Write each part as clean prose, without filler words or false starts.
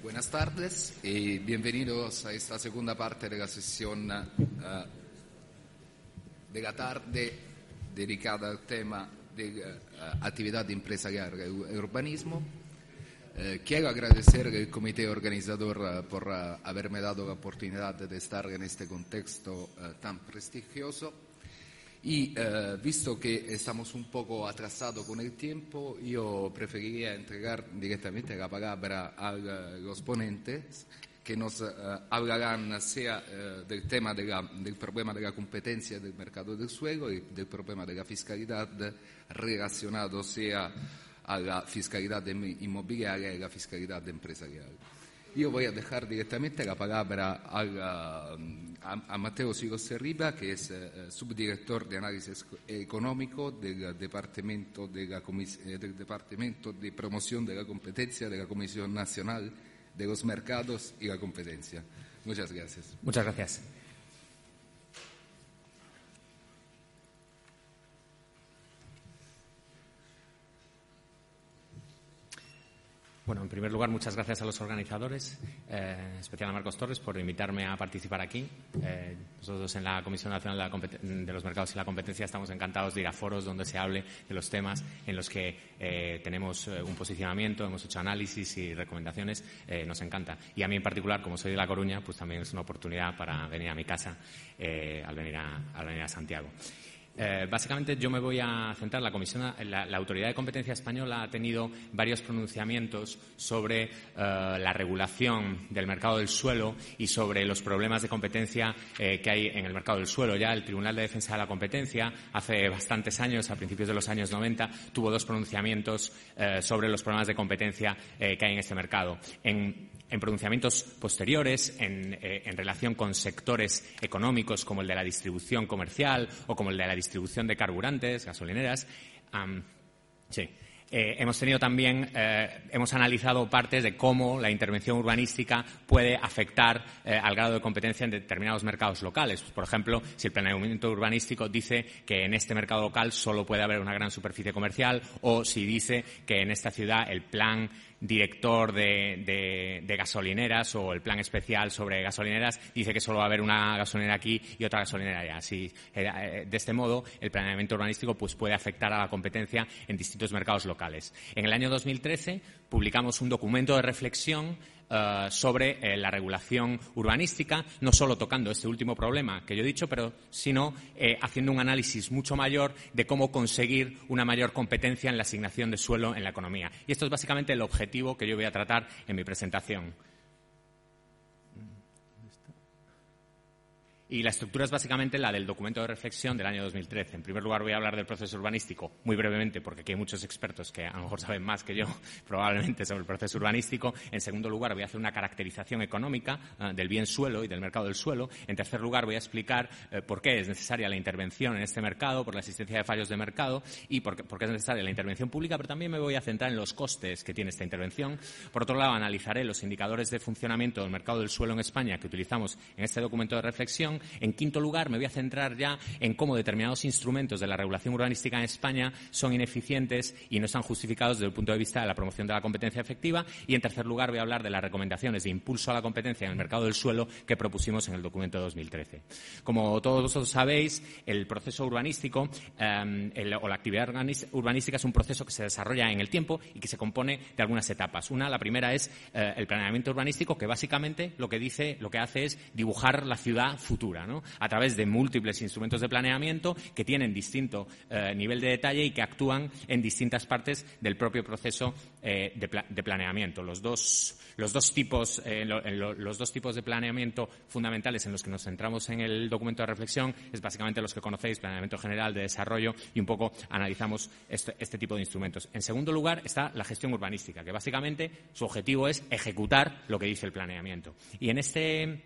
Buenas tardes y bienvenidos a esta segunda parte de la sesión de la tarde dedicada al tema de actividad empresarial y urbanismo. Quiero agradecer al comité organizador por haberme dado la oportunidad de estar en este contexto tan prestigioso. Y visto que estamos un poco atrasados con el tiempo, yo preferiría entregar directamente la palabra a los ponentes que nos hablarán sea del tema del problema de la competencia del mercado del suelo y del problema de la fiscalidad relacionado sea a la fiscalidad inmobiliaria y la fiscalidad empresarial. Yo voy a dejar directamente la palabra a Matteo Silos-Riba, que es subdirector de análisis económico del Departamento de Promoción de la Competencia de la Comisión Nacional de los Mercados y la Competencia. Muchas gracias. Muchas gracias. Bueno, en primer lugar, muchas gracias a los organizadores, en especial a Marcos Torres, por invitarme a participar aquí. Nosotros en la Comisión Nacional de los Mercados y la Competencia estamos encantados de ir a foros donde se hable de los temas en los que tenemos un posicionamiento, hemos hecho análisis y recomendaciones. Nos encanta. Y a mí en particular, como soy de La Coruña, pues también es una oportunidad para venir a mi casa al venir a Santiago. Básicamente yo me voy a centrar, la Autoridad de Competencia Española ha tenido varios pronunciamientos sobre la regulación del mercado del suelo y sobre los problemas de competencia que hay en el mercado del suelo. Ya el Tribunal de Defensa de la Competencia, hace bastantes años, a principios de los años 90, tuvo dos pronunciamientos sobre los problemas de competencia que hay en este mercado. En pronunciamientos posteriores, en relación con sectores económicos como el de la distribución comercial o como el de la distribución de carburantes, gasolineras, hemos tenido también, hemos analizado partes de cómo la intervención urbanística puede afectar al grado de competencia en determinados mercados locales. Pues, por ejemplo, si el planeamiento urbanístico dice que en este mercado local solo puede haber una gran superficie comercial, o si dice que en esta ciudad el plan director de gasolineras o el plan especial sobre gasolineras dice que solo va a haber una gasolinera aquí y otra gasolinera allá. De este modo, el planeamiento urbanístico pues puede afectar a la competencia en distintos mercados locales. En el año 2013 publicamos un documento de reflexión sobre la regulación urbanística, no solo tocando este último problema que yo he dicho, sino haciendo un análisis mucho mayor de cómo conseguir una mayor competencia en la asignación de suelo en la economía. Y esto es básicamente el objetivo que yo voy a tratar en mi presentación. Y la estructura es básicamente la del documento de reflexión del año 2013. En primer lugar, voy a hablar del proceso urbanístico muy brevemente, porque aquí hay muchos expertos que a lo mejor saben más que yo, probablemente, sobre el proceso urbanístico. En segundo lugar, voy a hacer una caracterización económica del bien suelo y del mercado del suelo. En tercer lugar, voy a explicar por qué es necesaria la intervención en este mercado, por la existencia de fallos de mercado y por qué es necesaria la intervención pública, pero también me voy a centrar en los costes que tiene esta intervención. Por otro lado, analizaré los indicadores de funcionamiento del mercado del suelo en España que utilizamos en este documento de reflexión. En quinto lugar, me voy a centrar ya en cómo determinados instrumentos de la regulación urbanística en España son ineficientes y no están justificados desde el punto de vista de la promoción de la competencia efectiva. Y en tercer lugar, voy a hablar de las recomendaciones de impulso a la competencia en el mercado del suelo que propusimos en el documento de 2013. Como todos vosotros sabéis, el proceso urbanístico o la actividad urbanística es un proceso que se desarrolla en el tiempo y que se compone de algunas etapas. La primera es el planeamiento urbanístico, que básicamente lo que hace es dibujar la ciudad futura, ¿no? A través de múltiples instrumentos de planeamiento que tienen distinto nivel de detalle y que actúan en distintas partes del propio proceso de planeamiento. Los dos tipos de planeamiento fundamentales en los que nos centramos en el documento de reflexión es básicamente los que conocéis: planeamiento general, de desarrollo, y un poco analizamos este tipo de instrumentos. En segundo lugar está la gestión urbanística, que básicamente su objetivo es ejecutar lo que dice el planeamiento. Y en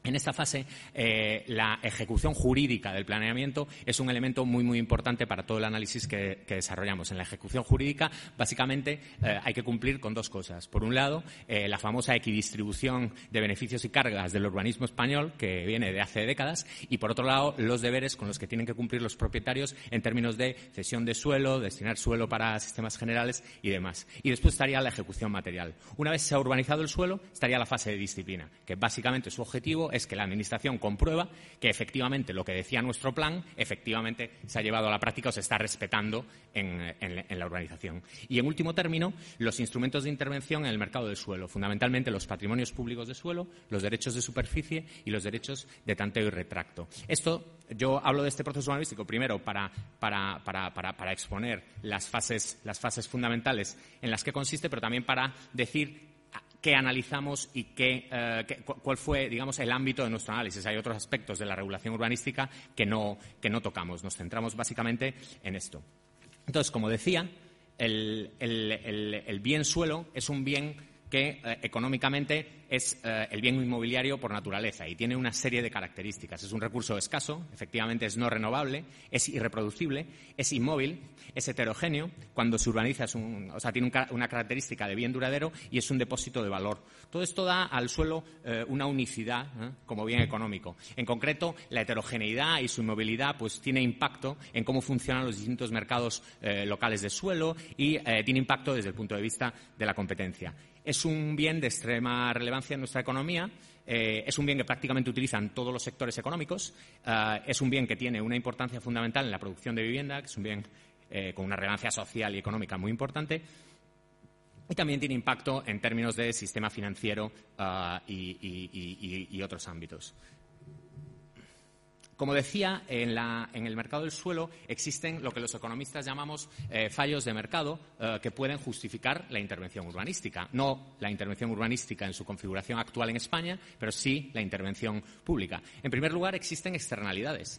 En esta fase, la ejecución jurídica del planeamiento es un elemento muy, muy importante para todo el análisis que desarrollamos. En la ejecución jurídica, básicamente, hay que cumplir con dos cosas. Por un lado, la famosa equidistribución de beneficios y cargas del urbanismo español, que viene de hace décadas, y, por otro lado, los deberes con los que tienen que cumplir los propietarios en términos de cesión de suelo, destinar suelo para sistemas generales y demás. Y después estaría la ejecución material. Una vez se ha urbanizado el suelo, estaría la fase de disciplina, que básicamente su objetivo es que la Administración comprueba que efectivamente lo que decía nuestro plan efectivamente se ha llevado a la práctica o se está respetando en la urbanización. Y, en último término, los instrumentos de intervención en el mercado del suelo, fundamentalmente los patrimonios públicos de suelo, los derechos de superficie y los derechos de tanteo y retracto. Esto, yo hablo de este proceso urbanístico primero para exponer las fases fundamentales en las que consiste, pero también para decir qué analizamos y cuál fue, digamos, el ámbito de nuestro análisis. Hay otros aspectos de la regulación urbanística que no tocamos. Nos centramos básicamente en esto. Entonces, como decía, el bien suelo es un bien que económicamente es el bien inmobiliario por naturaleza y tiene una serie de características. Es un recurso escaso, efectivamente es no renovable, es irreproducible, es inmóvil, es heterogéneo. Cuando se urbaniza tiene una característica de bien duradero y es un depósito de valor. Todo esto da al suelo una unicidad como bien económico. En concreto, la heterogeneidad y su inmovilidad pues tiene impacto en cómo funcionan los distintos mercados locales de suelo y tiene impacto desde el punto de vista de la competencia. Es un bien de extrema relevancia en nuestra economía, es un bien que prácticamente utilizan todos los sectores económicos, es un bien que tiene una importancia fundamental en la producción de vivienda, que es un bien con una relevancia social y económica muy importante, y también tiene impacto en términos de sistema financiero y otros ámbitos. Como decía, en el mercado del suelo existen lo que los economistas llamamos fallos de mercado que pueden justificar la intervención urbanística. No la intervención urbanística en su configuración actual en España, pero sí la intervención pública. En primer lugar, existen externalidades.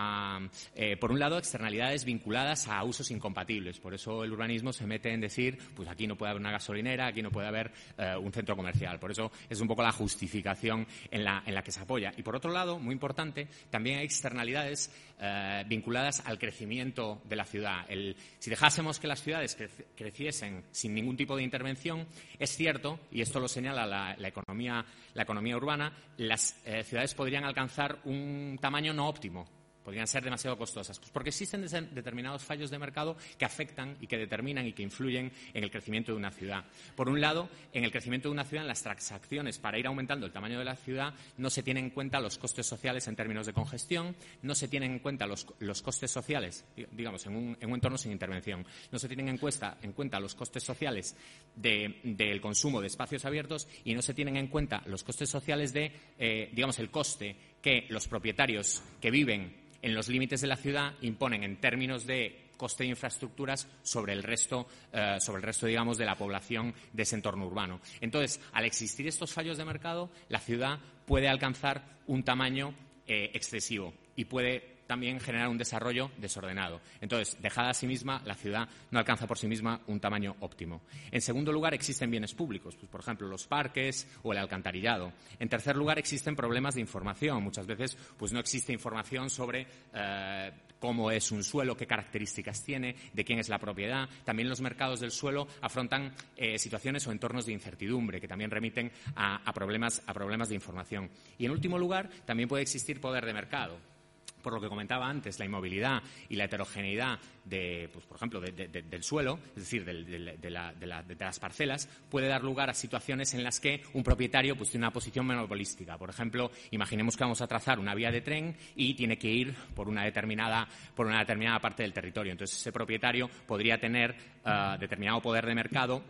Por un lado, externalidades vinculadas a usos incompatibles. Por eso el urbanismo se mete en decir, pues aquí no puede haber una gasolinera, aquí no puede haber un centro comercial. Por eso es un poco la justificación en la que se apoya. Y por otro lado, muy importante, también hay externalidades vinculadas al crecimiento de la ciudad. Si dejásemos que las ciudades creciesen sin ningún tipo de intervención, es cierto, y esto lo señala la economía urbana, las ciudades podrían alcanzar un tamaño no óptimo. Podrían ser demasiado costosas, pues porque existen determinados fallos de mercado que afectan y que determinan y que influyen en el crecimiento de una ciudad. Por un lado, en el crecimiento de una ciudad, en las transacciones para ir aumentando el tamaño de la ciudad, no se tienen en cuenta los costes sociales en términos de congestión, no se tienen en cuenta los costes sociales, digamos, en un entorno sin intervención, no se tienen en cuenta los costes sociales del consumo de espacios abiertos y no se tienen en cuenta los costes sociales digamos, el coste que los propietarios que viven en los límites de la ciudad imponen en términos de coste de infraestructuras sobre el resto, digamos, de la población de ese entorno urbano. Entonces, al existir estos fallos de mercado, la ciudad puede alcanzar un tamaño excesivo y puede también generar un desarrollo desordenado. Entonces, dejada a sí misma, la ciudad no alcanza por sí misma un tamaño óptimo. En segundo lugar, existen bienes públicos, pues, por ejemplo, los parques o el alcantarillado. En tercer lugar, existen problemas de información. Muchas veces pues, no existe información sobre cómo es un suelo, qué características tiene, de quién es la propiedad. También los mercados del suelo afrontan situaciones o entornos de incertidumbre que también remiten a problemas de información. Y, en último lugar, también puede existir poder de mercado. Por lo que comentaba antes, la inmovilidad y la heterogeneidad pues, por ejemplo, del suelo, es decir, de las parcelas, puede dar lugar a situaciones en las que un propietario pues, tiene una posición monopolística. Por ejemplo, imaginemos que vamos a trazar una vía de tren y tiene que ir por una determinada parte del territorio. Entonces, ese propietario podría tener determinado poder de mercado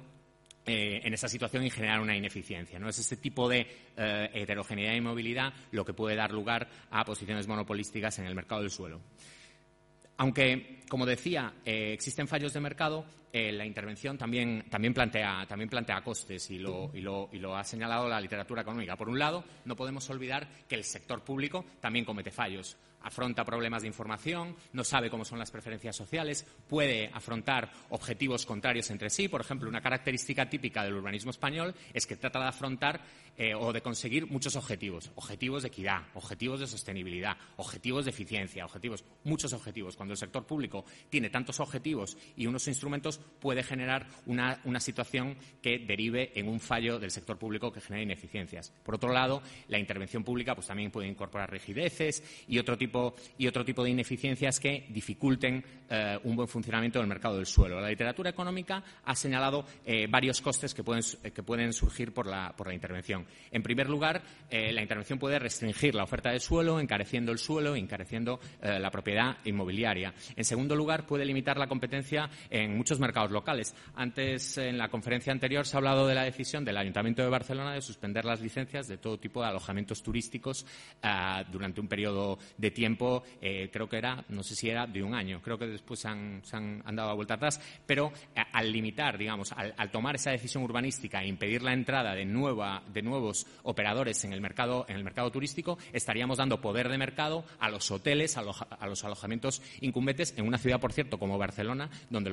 en esa situación y generar una ineficiencia, ¿no? Es este tipo de heterogeneidad y movilidad lo que puede dar lugar a posiciones monopolísticas en el mercado del suelo. Aunque, como decía, existen fallos de mercado, la intervención también plantea costes y lo ha señalado la literatura económica. Por un lado, no podemos olvidar que el sector público también comete fallos. Afronta problemas de información, no sabe cómo son las preferencias sociales, puede afrontar objetivos contrarios entre sí. Por ejemplo, una característica típica del urbanismo español es que trata de afrontar o de conseguir muchos objetivos. Objetivos de equidad, objetivos de sostenibilidad, objetivos de eficiencia, muchos objetivos. Cuando el sector público tiene tantos objetivos y unos instrumentos, puede generar una situación que derive en un fallo del sector público que genere ineficiencias. Por otro lado, la intervención pública pues también puede incorporar rigideces y otro tipo de ineficiencias que dificulten un buen funcionamiento del mercado del suelo. La literatura económica ha señalado varios costes que pueden surgir por la intervención. En primer lugar, la intervención puede restringir la oferta de suelo, encareciendo el suelo, encareciendo la propiedad inmobiliaria. En segundo lugar, puede limitar la competencia en muchos mercados locales. Antes, en la conferencia anterior, se ha hablado de la decisión del Ayuntamiento de Barcelona de suspender las licencias de todo tipo de alojamientos turísticos durante un periodo de tiempo, creo que no sé si era de un año, creo que después se han dado la vuelta atrás, pero al limitar, digamos, al tomar esa decisión urbanística e impedir la entrada de nuevos operadores en el mercado turístico, estaríamos dando poder de mercado a los hoteles, a los alojamientos incumbentes en una ciudad, por cierto, como Barcelona, donde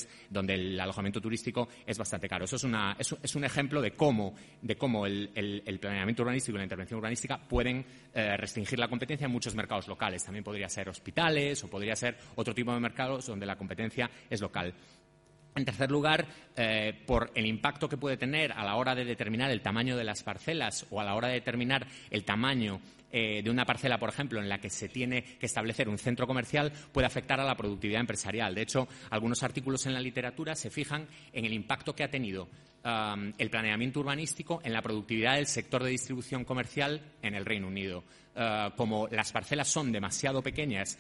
el alojamiento turístico es bastante caro. Eso es un ejemplo de cómo el planeamiento urbanístico y la intervención urbanística pueden restringir la competencia en muchos mercados locales. También podría ser hospitales o podría ser otro tipo de mercados donde la competencia es local. En tercer lugar, por el impacto que puede tener a la hora de determinar el tamaño de las parcelas o a la hora de determinar el tamaño de una parcela, por ejemplo, en la que se tiene que establecer un centro comercial, puede afectar a la productividad empresarial. De hecho, algunos artículos en la literatura se fijan en el impacto que ha tenido el planeamiento urbanístico en la productividad del sector de distribución comercial en el Reino Unido. Como las parcelas son demasiado pequeñas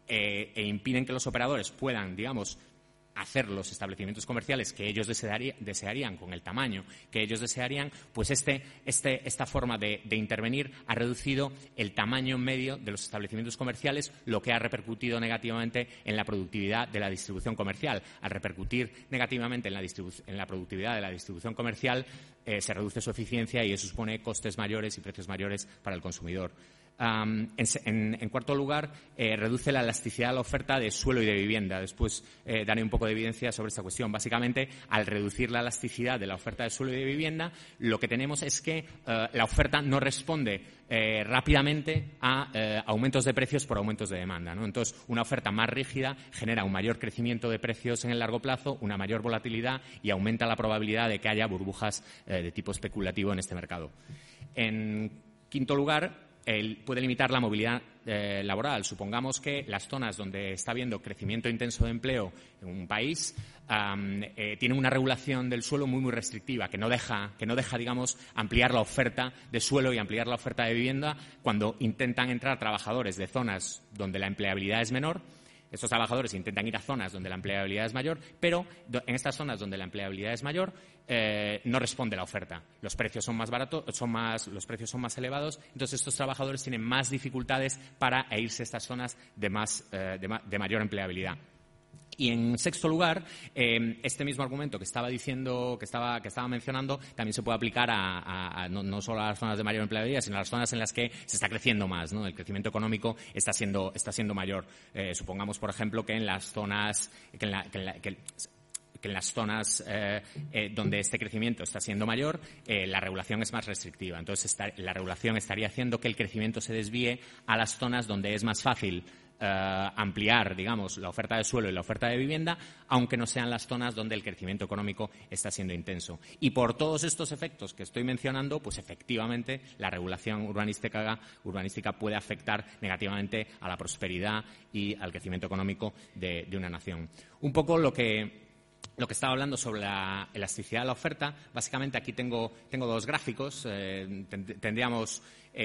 e impiden que los operadores puedan, digamos, hacer los establecimientos comerciales que ellos desearían con el tamaño que ellos desearían, pues esta forma de intervenir ha reducido el tamaño medio de los establecimientos comerciales, lo que ha repercutido negativamente en la productividad de la distribución comercial. Al repercutir negativamente en la productividad de la distribución comercial, se reduce su eficiencia y eso supone costes mayores y precios mayores para el consumidor. En cuarto lugar, reduce la elasticidad de la oferta de suelo y de vivienda. Después daré un poco de evidencia sobre esta cuestión. Básicamente, al reducir la elasticidad de la oferta de suelo y de vivienda, lo que tenemos es que la oferta no responde rápidamente a aumentos de precios por aumentos de demanda, ¿no? Entonces, una oferta más rígida genera un mayor crecimiento de precios en el largo plazo, una mayor volatilidad y aumenta la probabilidad de que haya burbujas de tipo especulativo en este mercado. En quinto lugar, puede limitar la movilidad laboral. Supongamos que las zonas donde está habiendo crecimiento intenso de empleo en un país tienen una regulación del suelo muy restrictiva que no deja, digamos, ampliar la oferta de suelo y ampliar la oferta de vivienda cuando intentan entrar trabajadores de zonas donde la empleabilidad es menor. Estos trabajadores intentan ir a zonas donde la empleabilidad es mayor, pero en estas zonas donde la empleabilidad es mayor no responde la oferta. Los precios son más baratos, los precios son más elevados, entonces estos trabajadores tienen más dificultades para irse a estas zonas de mayor empleabilidad. Y en sexto lugar, este mismo argumento que estaba mencionando, también se puede aplicar no solo a las zonas de mayor empleabilidad, sino a las zonas en las que se está creciendo más, ¿no? El crecimiento económico está siendo mayor. Supongamos, por ejemplo, que en las zonas donde este crecimiento está siendo mayor, la regulación es más restrictiva. Entonces, la regulación estaría haciendo que el crecimiento se desvíe a las zonas donde es más fácil ampliar, digamos, la oferta de suelo y la oferta de vivienda, aunque no sean las zonas donde el crecimiento económico está siendo intenso. Y por todos estos efectos que estoy mencionando, pues efectivamente la regulación urbanística puede afectar negativamente a la prosperidad y al crecimiento económico de una nación. Un poco lo que estaba hablando sobre la elasticidad de la oferta, básicamente aquí tengo dos gráficos. Tendríamos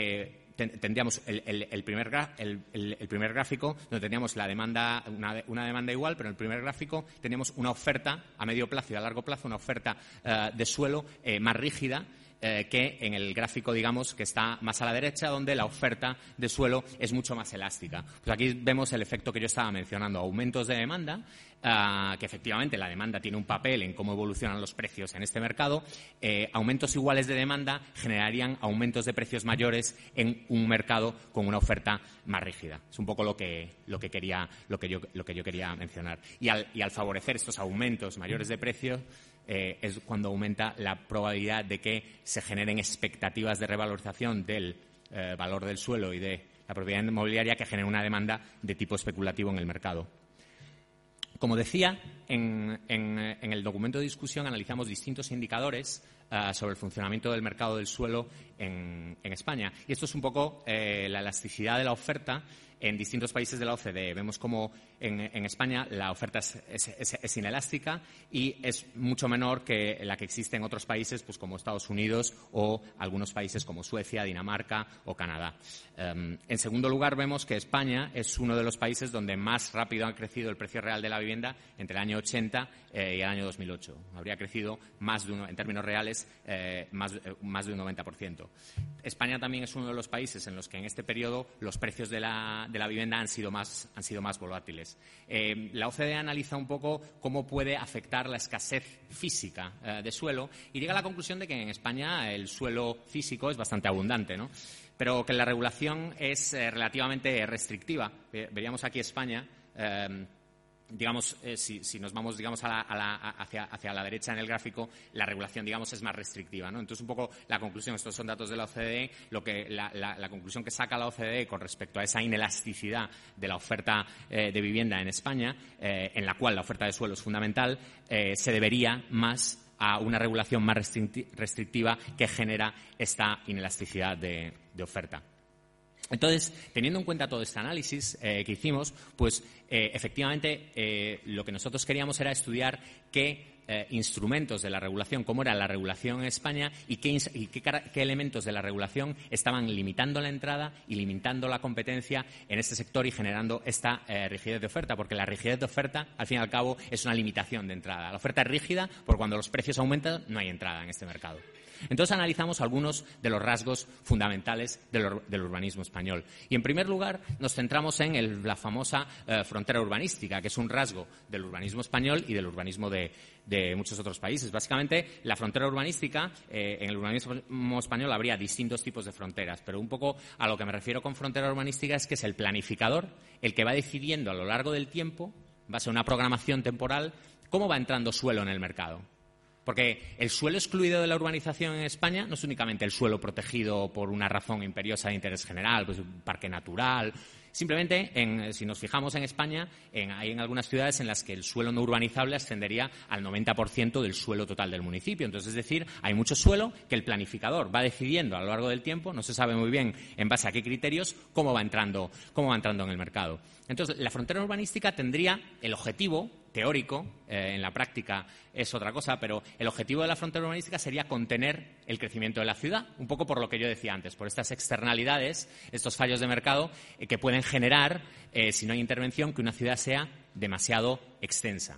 el primer gráfico donde teníamos la demanda, una demanda igual, pero en el primer gráfico teníamos una oferta a medio plazo y a largo plazo, una oferta de suelo más rígida, que en el gráfico, digamos, que está más a la derecha, donde la oferta de suelo es mucho más elástica. Pues aquí vemos el efecto que yo estaba mencionando, aumentos de demanda, que efectivamente la demanda tiene un papel en cómo evolucionan los precios en este mercado. Aumentos iguales de demanda generarían aumentos de precios mayores en un mercado con una oferta más rígida. Es un poco lo que yo quería mencionar. Y al favorecer estos aumentos mayores de precios, es cuando aumenta la probabilidad de que se generen expectativas de revalorización del valor del suelo y de la propiedad inmobiliaria que generen una demanda de tipo especulativo en el mercado. Como decía, en el documento de discusión analizamos distintos indicadores sobre el funcionamiento del mercado del suelo en España. Y esto es un poco la elasticidad de la oferta en distintos países de la OCDE. Vemos como en España la oferta es inelástica y es mucho menor que la que existe en otros países, pues como Estados Unidos o algunos países como Suecia, Dinamarca o Canadá. En segundo lugar, vemos que España es uno de los países donde más rápido ha crecido el precio real de la vivienda entre el año 80 y el año 2008. Habría crecido en términos reales más de un 90%. España también es uno de los países en los que en este periodo los precios de la vivienda han sido más volátiles. La OCDE analiza un poco cómo puede afectar la escasez física de suelo y llega a la conclusión de que en España el suelo físico es bastante abundante, ¿no? Pero que la regulación es relativamente restrictiva. Veríamos aquí España. Si nos vamos, hacia la derecha en el gráfico, la regulación, es más restrictiva, ¿no? Entonces, un poco la conclusión, estos son datos de la OCDE, la conclusión que saca la OCDE con respecto a esa inelasticidad de la oferta de vivienda en España, en la cual la oferta de suelo es fundamental, se debería más a una regulación más restrictiva que genera esta inelasticidad de oferta. Entonces, teniendo en cuenta todo este análisis que hicimos, pues efectivamente lo que nosotros queríamos era estudiar qué instrumentos de la regulación, cómo era la regulación en España y qué elementos de la regulación estaban limitando la entrada y limitando la competencia en este sector y generando esta rigidez de oferta, porque la rigidez de oferta, al fin y al cabo, es una limitación de entrada. La oferta es rígida porque cuando los precios aumentan no hay entrada en este mercado. Entonces analizamos algunos de los rasgos fundamentales del urbanismo español. Y en primer lugar nos centramos en la famosa frontera urbanística, que es un rasgo del urbanismo español y del urbanismo de muchos otros países. Básicamente, la frontera urbanística, en el urbanismo español habría distintos tipos de fronteras, pero un poco a lo que me refiero con frontera urbanística es que es el planificador el que va decidiendo a lo largo del tiempo, en base a una programación temporal, cómo va entrando suelo en el mercado. Porque el suelo excluido de la urbanización en España no es únicamente el suelo protegido por una razón imperiosa de interés general, pues un parque natural. Simplemente, si nos fijamos en España, hay en algunas ciudades en las que el suelo no urbanizable ascendería al 90% del suelo total del municipio. Entonces, es decir, hay mucho suelo que el planificador va decidiendo a lo largo del tiempo, no se sabe muy bien en base a qué criterios, cómo va entrando en el mercado. Entonces, la frontera urbanística tendría el objetivo teórico, en la práctica es otra cosa, pero el objetivo de la frontera urbanística sería contener el crecimiento de la ciudad, un poco por lo que yo decía antes, por estas externalidades, estos fallos de mercado que pueden generar, si no hay intervención, que una ciudad sea demasiado extensa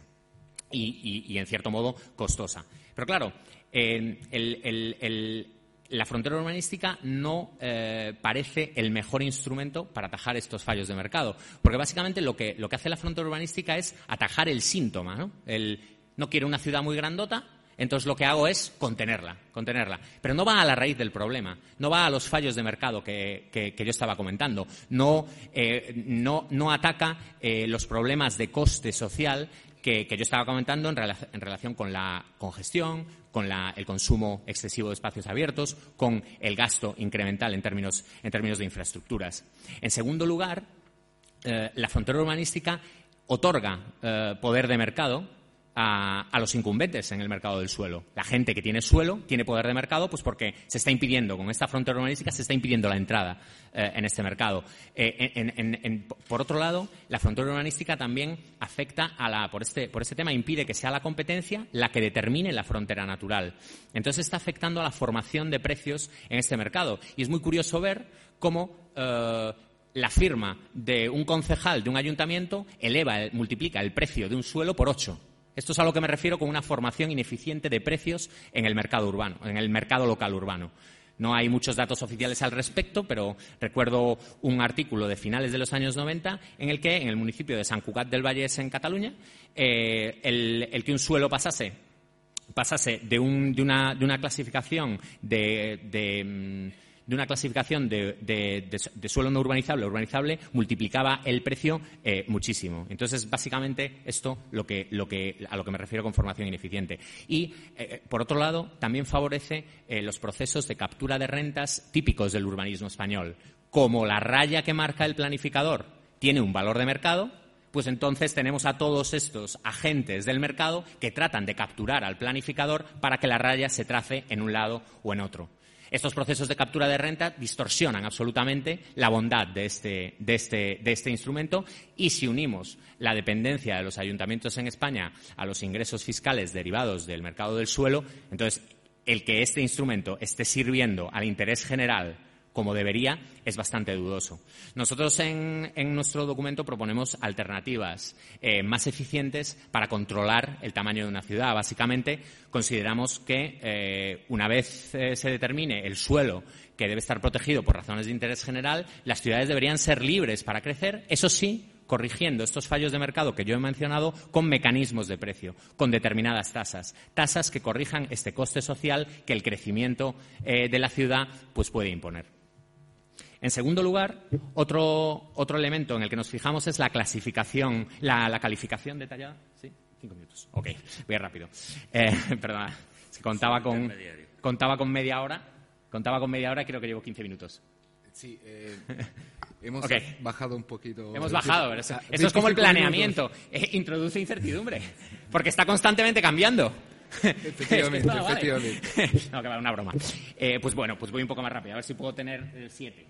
y en cierto modo, costosa. Pero claro, la frontera urbanística no parece el mejor instrumento para atajar estos fallos de mercado, porque básicamente lo que hace la frontera urbanística es atajar el síntoma, ¿no? No quiero una ciudad muy grandota, entonces lo que hago es contenerla, pero no va a la raíz del problema, no va a los fallos de mercado que yo estaba comentando, no ataca los problemas de coste social que yo estaba comentando en relación con la congestión, con el consumo excesivo de espacios abiertos, con el gasto incremental en términos de infraestructuras. En segundo lugar, la frontera urbanística otorga poder de mercado a los incumbentes en el mercado del suelo. La gente que tiene suelo tiene poder de mercado pues porque se está impidiendo, con esta frontera urbanística se está impidiendo la entrada en este mercado. Por otro lado, la frontera urbanística también afecta por este tema, impide que sea la competencia la que determine la frontera natural. Entonces está afectando a la formación de precios en este mercado. Y es muy curioso ver cómo la firma de un concejal de un ayuntamiento multiplica el precio de un suelo por 8. Esto es a lo que me refiero con una formación ineficiente de precios en el mercado urbano, en el mercado local urbano. No hay muchos datos oficiales al respecto, pero recuerdo un artículo de finales de los años 90 en el que, en el municipio de Sant Cugat del Vallès, en Cataluña, el que un suelo pasase de una clasificación de suelo no urbanizable a urbanizable, multiplicaba el precio muchísimo. Entonces, básicamente, esto a lo que me refiero con formación ineficiente. Y, por otro lado, también favorece los procesos de captura de rentas típicos del urbanismo español. Como la raya que marca el planificador tiene un valor de mercado, pues entonces tenemos a todos estos agentes del mercado que tratan de capturar al planificador para que la raya se trace en un lado o en otro. Estos procesos de captura de renta distorsionan absolutamente la bondad de este instrumento, y si unimos la dependencia de los ayuntamientos en España a los ingresos fiscales derivados del mercado del suelo, entonces el que este instrumento esté sirviendo al interés general como debería es bastante dudoso. Nosotros en nuestro documento proponemos alternativas más eficientes para controlar el tamaño de una ciudad. Básicamente, consideramos que una vez se determine el suelo que debe estar protegido por razones de interés general, las ciudades deberían ser libres para crecer, eso sí, corrigiendo estos fallos de mercado que yo he mencionado con mecanismos de precio, con determinadas tasas que corrijan este coste social que el crecimiento de la ciudad pues puede imponer. En segundo lugar, otro elemento en el que nos fijamos es la clasificación, la calificación detallada. ¿Sí? 5 minutos. Ok, voy rápido. Perdona, si contaba con media hora. Contaba con media hora y creo que llevo 15 minutos. Sí, hemos bajado un poquito. Hemos bajado, pero eso es como el planeamiento. Introduce incertidumbre, porque está constantemente cambiando. Efectivamente. No, que va, una broma. Pues voy un poco más rápido, a ver si puedo tener el 7.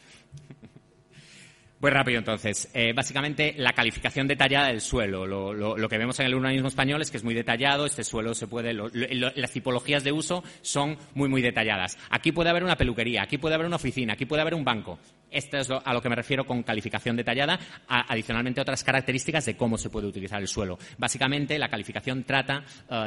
Voy rápido, entonces. Básicamente, la calificación detallada del suelo. Lo que vemos en el urbanismo español es que es muy detallado. Este suelo se puede... las tipologías de uso son muy, muy detalladas. Aquí puede haber una peluquería, aquí puede haber una oficina, aquí puede haber un banco. Esto es a lo que me refiero con calificación detallada, adicionalmente otras características de cómo se puede utilizar el suelo. Básicamente, la calificación trata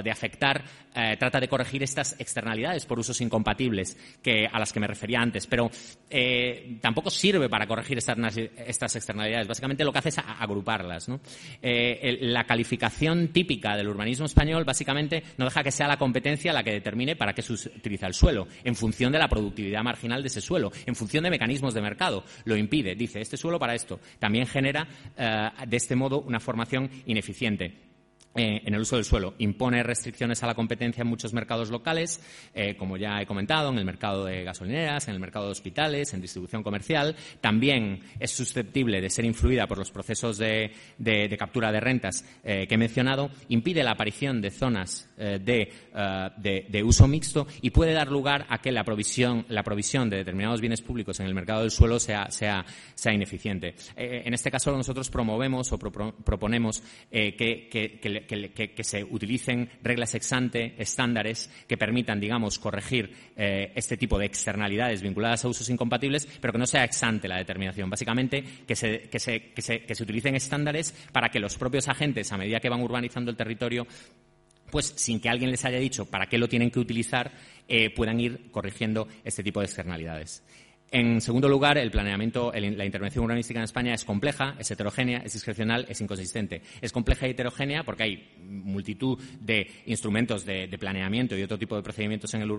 de corregir estas externalidades por usos incompatibles a las que me refería antes, pero tampoco sirve para corregir estas externalidades. Básicamente lo que hace es agruparlas, ¿no? La calificación típica del urbanismo español básicamente no deja que sea la competencia la que determine para qué se utiliza el suelo, en función de la productividad marginal de ese suelo, en función de mecanismos de mercado. Lo impide, dice, este suelo para esto. También genera de este modo una formación ineficiente en el uso del suelo. Impone restricciones a la competencia en muchos mercados locales, como ya he comentado, en el mercado de gasolineras, en el mercado de hospitales, en distribución comercial. También es susceptible de ser influida por los procesos de captura de rentas que he mencionado. Impide la aparición de zonas de uso mixto y puede dar lugar a que la provisión de determinados bienes públicos en el mercado del suelo sea ineficiente. En este caso nosotros promovemos o proponemos que se utilicen reglas ex ante, estándares, que permitan, digamos, corregir este tipo de externalidades vinculadas a usos incompatibles, pero que no sea ex ante la determinación. Básicamente, que se utilicen estándares para que los propios agentes, a medida que van urbanizando el territorio, pues sin que alguien les haya dicho para qué lo tienen que utilizar, puedan ir corrigiendo este tipo de externalidades. En segundo lugar, el planeamiento, la intervención urbanística en España es compleja, es heterogénea, es discrecional, es inconsistente. Es compleja y heterogénea porque hay multitud de instrumentos de planeamiento y otro tipo de procedimientos en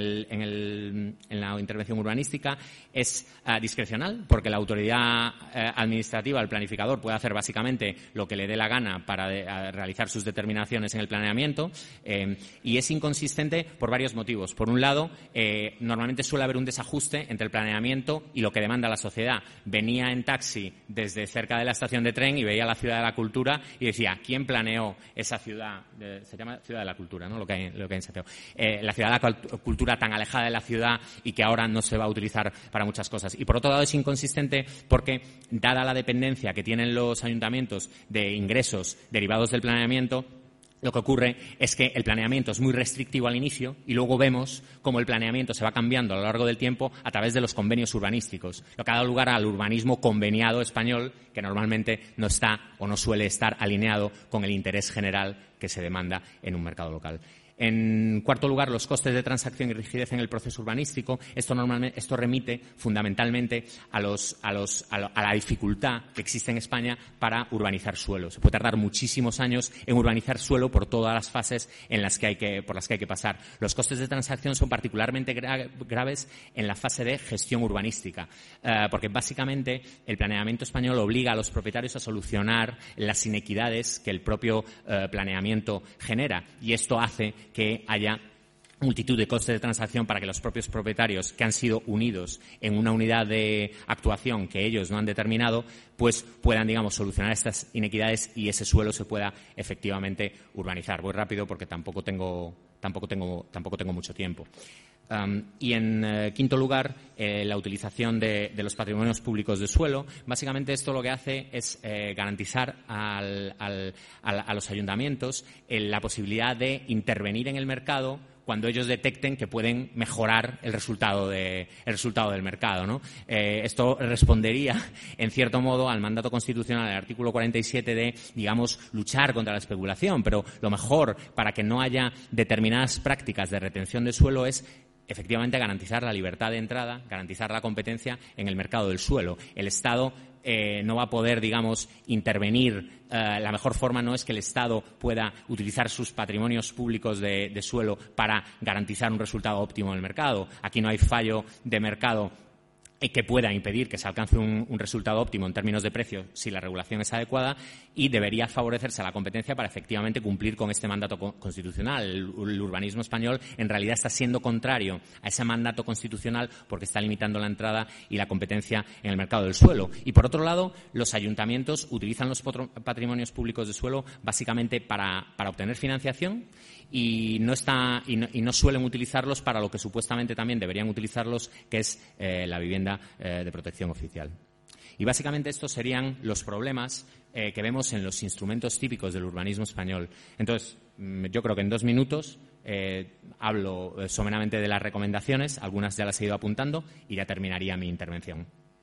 la intervención urbanística. Es discrecional porque la autoridad administrativa, el planificador, puede hacer básicamente lo que le dé la gana para realizar sus determinaciones en el planeamiento. Y es inconsistente por varios motivos. Por un lado, normalmente suele haber un desajuste entre el planeamiento y lo que demanda la sociedad. Venía en taxi desde cerca de la estación de tren y veía la Ciudad de la Cultura y decía, ¿quién planeó esa ciudad? Se llama Ciudad de la Cultura, ¿no? Lo que hay en Santiago. La Ciudad de la Cultura tan alejada de la ciudad y que ahora no se va a utilizar para muchas cosas. Y por otro lado es inconsistente porque, dada la dependencia que tienen los ayuntamientos de ingresos derivados del planeamiento, lo que ocurre es que el planeamiento es muy restrictivo al inicio y luego vemos cómo el planeamiento se va cambiando a lo largo del tiempo a través de los convenios urbanísticos, lo que ha dado lugar al urbanismo conveniado español, que normalmente no está o no suele estar alineado con el interés general que se demanda en un mercado local. En cuarto lugar, los costes de transacción y rigidez en el proceso urbanístico. Esto remite fundamentalmente a la dificultad que existe en España para urbanizar suelo. Se puede tardar muchísimos años en urbanizar suelo por todas las fases por las que hay que pasar. Los costes de transacción son particularmente graves en la fase de gestión urbanística, porque básicamente el planeamiento español obliga a los propietarios a solucionar las inequidades que el propio planeamiento genera, y esto hace que haya multitud de costes de transacción para que los propios propietarios que han sido unidos en una unidad de actuación que ellos no han determinado, pues puedan, digamos, solucionar estas inequidades y ese suelo se pueda efectivamente urbanizar. Voy rápido porque tampoco tengo mucho tiempo. Y en quinto lugar, la utilización de los patrimonios públicos de suelo. Básicamente esto lo que hace es garantizar a los ayuntamientos la posibilidad de intervenir en el mercado cuando ellos detecten que pueden mejorar el resultado del mercado, ¿no? Esto respondería, en cierto modo, al mandato constitucional del artículo 47 de, digamos, luchar contra la especulación. Pero lo mejor para que no haya determinadas prácticas de retención de suelo es efectivamente garantizar la libertad de entrada, garantizar la competencia en el mercado del suelo. El Estado no va a poder, digamos, intervenir. La mejor forma no es que el Estado pueda utilizar sus patrimonios públicos de suelo para garantizar un resultado óptimo en el mercado. Aquí no hay fallo de mercado que pueda impedir que se alcance un resultado óptimo en términos de precio si la regulación es adecuada, y debería favorecerse a la competencia para efectivamente cumplir con este mandato constitucional. El urbanismo español en realidad está siendo contrario a ese mandato constitucional porque está limitando la entrada y la competencia en el mercado del suelo. Y por otro lado, los ayuntamientos utilizan los patrimonios públicos de suelo básicamente para obtener financiación y no suelen utilizarlos para lo que supuestamente también deberían utilizarlos, que es la vivienda de protección oficial. Y básicamente estos serían los problemas que vemos en los instrumentos típicos del urbanismo español. Entonces, yo creo que en 2 minutos hablo someramente de las recomendaciones, algunas ya las he ido apuntando y ya terminaría mi intervención.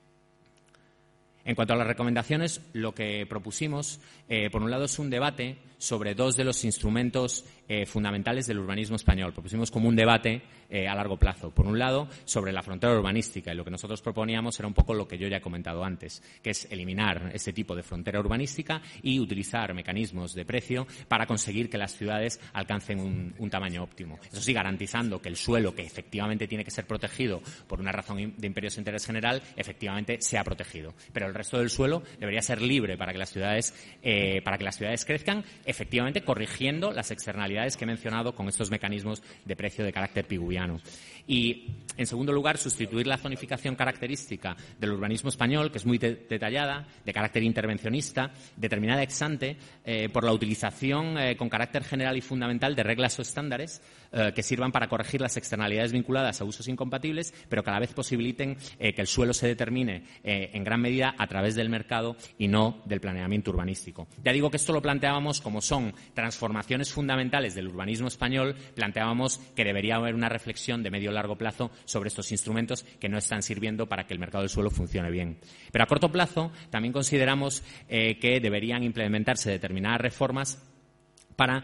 En cuanto a las recomendaciones, lo que propusimos, por un lado, es un debate sobre 2 de los instrumentos fundamentales del urbanismo español. Propusimos como un debate a largo plazo. Por un lado, sobre la frontera urbanística, y lo que nosotros proponíamos era un poco lo que yo ya he comentado antes, que es eliminar este tipo de frontera urbanística y utilizar mecanismos de precio para conseguir que las ciudades alcancen un tamaño óptimo. Eso sí, garantizando que el suelo, que efectivamente tiene que ser protegido por una razón de imperioso interés general, efectivamente sea protegido. Pero el resto del suelo debería ser libre para que las ciudades crezcan, efectivamente corrigiendo las externalidades que he mencionado con estos mecanismos de precio de carácter piguviano. Y, en segundo lugar, sustituir la zonificación característica del urbanismo español, que es muy detallada, de carácter intervencionista, determinada ex ante, por la utilización con carácter general y fundamental de reglas o estándares que sirvan para corregir las externalidades vinculadas a usos incompatibles, pero que a la vez posibiliten que el suelo se determine en gran medida a través del mercado y no del planeamiento urbanístico. Ya digo que esto lo planteábamos como son transformaciones fundamentales del urbanismo español, planteábamos que debería haber una reflexión de medio y largo plazo sobre estos instrumentos que no están sirviendo para que el mercado del suelo funcione bien. Pero a corto plazo también consideramos que deberían implementarse determinadas reformas para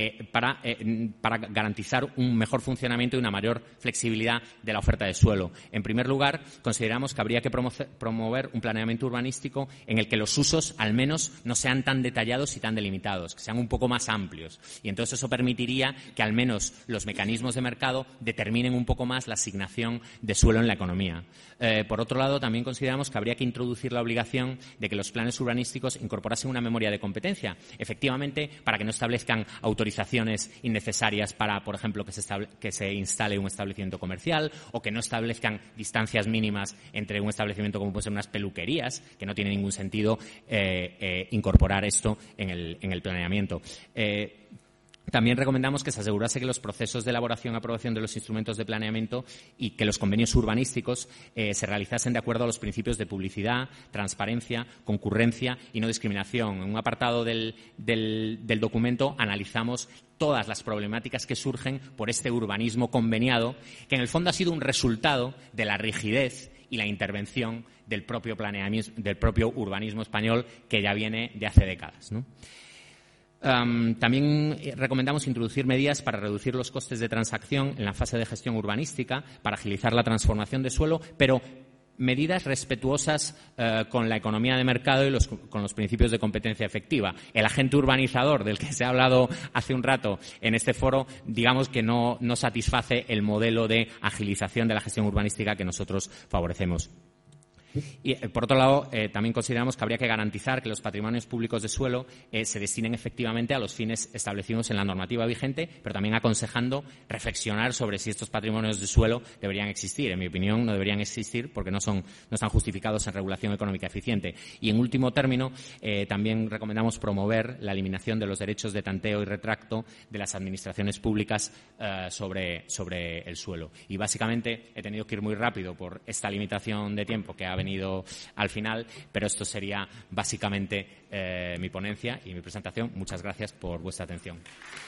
garantizar un mejor funcionamiento y una mayor flexibilidad de la oferta de suelo. En primer lugar, consideramos que habría que promover un planeamiento urbanístico en el que los usos, al menos, no sean tan detallados y tan delimitados, que sean un poco más amplios. Y entonces eso permitiría que, al menos, los mecanismos de mercado determinen un poco más la asignación de suelo en la economía. Por otro lado, también consideramos que habría que introducir la obligación de que los planes urbanísticos incorporasen una memoria de competencia, efectivamente, para que no establezcan autorizaciones innecesarias para, por ejemplo, que se instale un establecimiento comercial, o que no establezcan distancias mínimas entre un establecimiento como pueden ser unas peluquerías, que no tiene ningún sentido incorporar esto en el planeamiento. También recomendamos que se asegurase que los procesos de elaboración y aprobación de los instrumentos de planeamiento y que los convenios urbanísticos se realizasen de acuerdo a los principios de publicidad, transparencia, concurrencia y no discriminación. En un apartado del documento analizamos todas las problemáticas que surgen por este urbanismo conveniado, que en el fondo ha sido un resultado de la rigidez y la intervención del propio urbanismo español, que ya viene de hace décadas, ¿no? También recomendamos introducir medidas para reducir los costes de transacción en la fase de gestión urbanística, para agilizar la transformación de suelo, pero medidas respetuosas con la economía de mercado y con los principios de competencia efectiva. El agente urbanizador del que se ha hablado hace un rato en este foro, digamos que no satisface el modelo de agilización de la gestión urbanística que nosotros favorecemos. Y, por otro lado, también consideramos que habría que garantizar que los patrimonios públicos de suelo se destinen efectivamente a los fines establecidos en la normativa vigente, pero también aconsejando reflexionar sobre si estos patrimonios de suelo deberían existir. En mi opinión, no deberían existir porque no están justificados en regulación económica eficiente. Y, en último término, también recomendamos promover la eliminación de los derechos de tanteo y retracto de las administraciones públicas sobre el suelo. Y, básicamente, he tenido que ir muy rápido por esta limitación de tiempo que ha venido al final, pero esto sería básicamente mi ponencia y mi presentación. Muchas gracias por vuestra atención.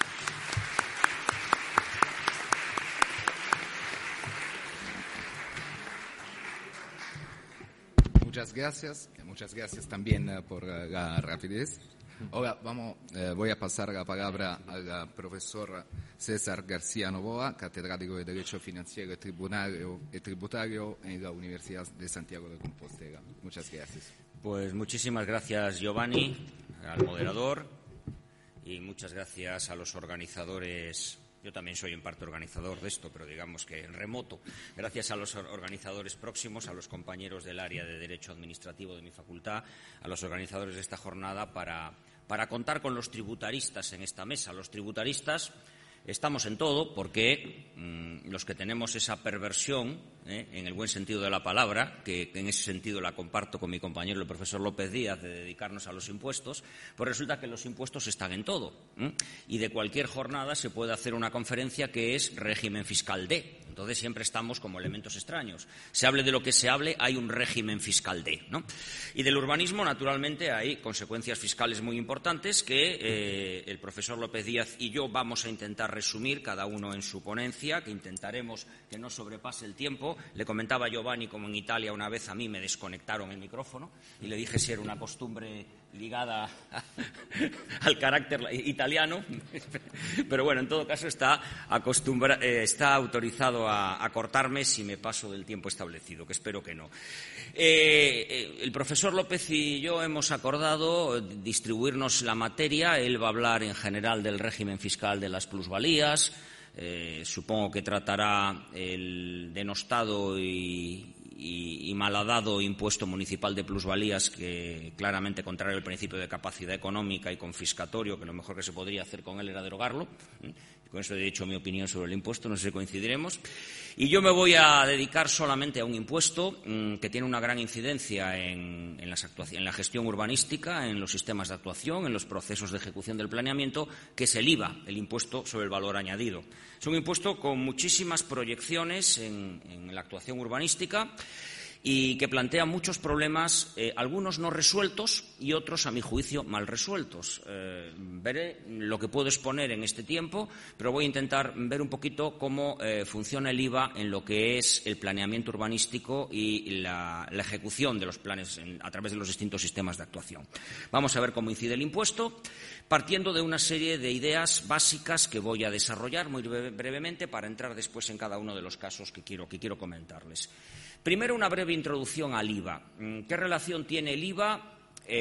Muchas gracias también por la rapidez. Ahora voy a pasar la palabra al profesor César García Novoa, catedrático de Derecho Financiero y Tributario en la Universidad de Santiago de Compostela. Muchas gracias. Pues muchísimas gracias, Giovanni, al moderador, y muchas gracias a los organizadores. Yo también soy en parte organizador de esto, pero digamos que en remoto. Gracias a los organizadores próximos, a los compañeros del área de Derecho Administrativo de mi facultad, a los organizadores de esta jornada para contar con los tributaristas en esta mesa. Los tributaristas estamos en todo porque los que tenemos esa perversión, en el buen sentido de la palabra, que en ese sentido la comparto con mi compañero el profesor López Díaz, de dedicarnos a los impuestos, pues resulta que los impuestos están en todo. Y de cualquier jornada se puede hacer una conferencia que es régimen fiscal de. Entonces siempre estamos como elementos extraños. Se hable de lo que se hable, hay un régimen fiscal de, ¿no? Y del urbanismo, naturalmente, hay consecuencias fiscales muy importantes que el profesor López Díaz y yo vamos a intentar resumir, cada uno en su ponencia, que intentaremos que no sobrepase el tiempo. Le comentaba a Giovanni como en Italia una vez a mí me desconectaron el micrófono y le dije si era una costumbre ligada al carácter italiano, pero bueno, en todo caso está autorizado a cortarme si me paso del tiempo establecido, que espero que no. El profesor López y yo hemos acordado distribuirnos la materia. Él va a hablar en general del régimen fiscal de las plusvalías. Supongo que tratará el denostado y malhadado impuesto municipal de plusvalías, que claramente contrario al principio de capacidad económica y confiscatorio, que lo mejor que se podría hacer con él era derogarlo. Con eso he dicho mi opinión sobre el impuesto, no sé si coincidiremos. Y yo me voy a dedicar solamente a un impuesto que tiene una gran incidencia en la gestión urbanística, en los sistemas de actuación, en los procesos de ejecución del planeamiento, que es el IVA, el impuesto sobre el valor añadido. Es un impuesto con muchísimas proyecciones en la actuación urbanística y que plantea muchos problemas, algunos no resueltos y otros, a mi juicio, mal resueltos. Veré lo que puedo exponer en este tiempo, pero voy a intentar ver un poquito cómo funciona el IVA en lo que es el planeamiento urbanístico y la ejecución de los planes a través de los distintos sistemas de actuación. Vamos a ver cómo incide el impuesto, partiendo de una serie de ideas básicas que voy a desarrollar muy brevemente para entrar después en cada uno de los casos que quiero comentarles. Primero, una breve introducción al IVA. ¿Qué relación tiene el IVA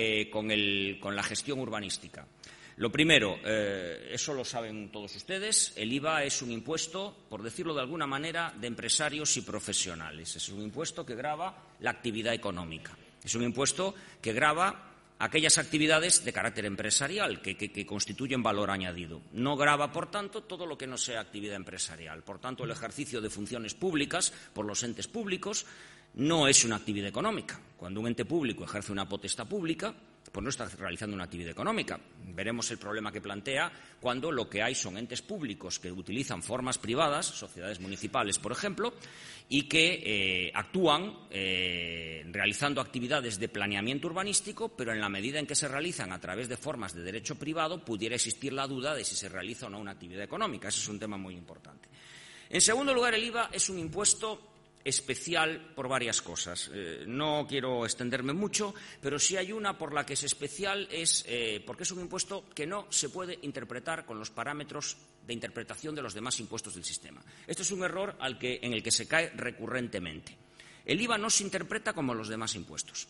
con la gestión urbanística? Lo primero, eso lo saben todos ustedes, el IVA es un impuesto, por decirlo de alguna manera, de empresarios y profesionales. Es un impuesto que grava la actividad económica. Es un impuesto que grava aquellas actividades de carácter empresarial que constituyen valor añadido. No grava, por tanto, todo lo que no sea actividad empresarial. Por tanto, el ejercicio de funciones públicas por los entes públicos no es una actividad económica. Cuando un ente público ejerce una potestad pública, pues no está realizando una actividad económica. Veremos el problema que plantea cuando lo que hay son entes públicos que utilizan formas privadas, sociedades municipales, por ejemplo, y que actúan realizando actividades de planeamiento urbanístico, pero en la medida en que se realizan a través de formas de derecho privado, pudiera existir la duda de si se realiza o no una actividad económica. Ese es un tema muy importante. En segundo lugar, el IVA es un impuesto especial por varias cosas. No quiero extenderme mucho, pero sí hay una por la que es especial, es porque es un impuesto que no se puede interpretar con los parámetros de interpretación de los demás impuestos del sistema. Esto es un error en el que se cae recurrentemente. El IVA no se interpreta como los demás impuestos.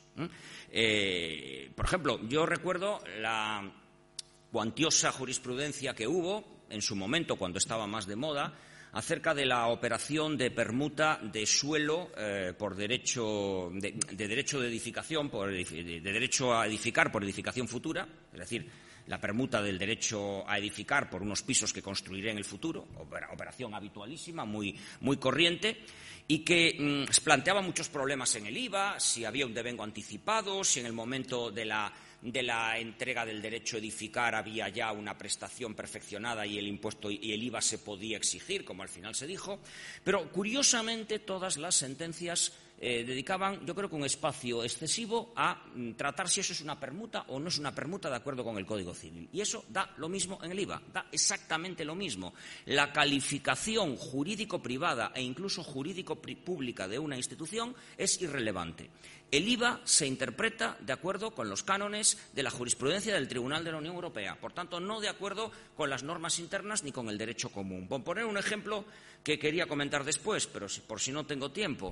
Por ejemplo, yo recuerdo la cuantiosa jurisprudencia que hubo en su momento, cuando estaba más de moda, acerca de la operación de permuta de suelo por derecho de derecho de edificación, de derecho a edificar por edificación futura, es decir, la permuta del derecho a edificar por unos pisos que construiré en el futuro, operación habitualísima, muy corriente, y que planteaba muchos problemas en el IVA, si había un devengo anticipado, si en el momento de la entrega del derecho a edificar había ya una prestación perfeccionada y el impuesto y el IVA se podía exigir, como al final se dijo. Pero, curiosamente, todas las sentencias dedicaban, yo creo que un espacio excesivo a tratar si eso es una permuta o no es una permuta de acuerdo con el Código Civil. Y eso da lo mismo en el IVA, da exactamente lo mismo. La calificación jurídico-privada e incluso jurídico-pública de una institución es irrelevante. El IVA se interpreta de acuerdo con los cánones de la jurisprudencia del Tribunal de la Unión Europea, por tanto, no de acuerdo con las normas internas ni con el derecho común. Por poner un ejemplo que quería comentar después, pero por si no tengo tiempo,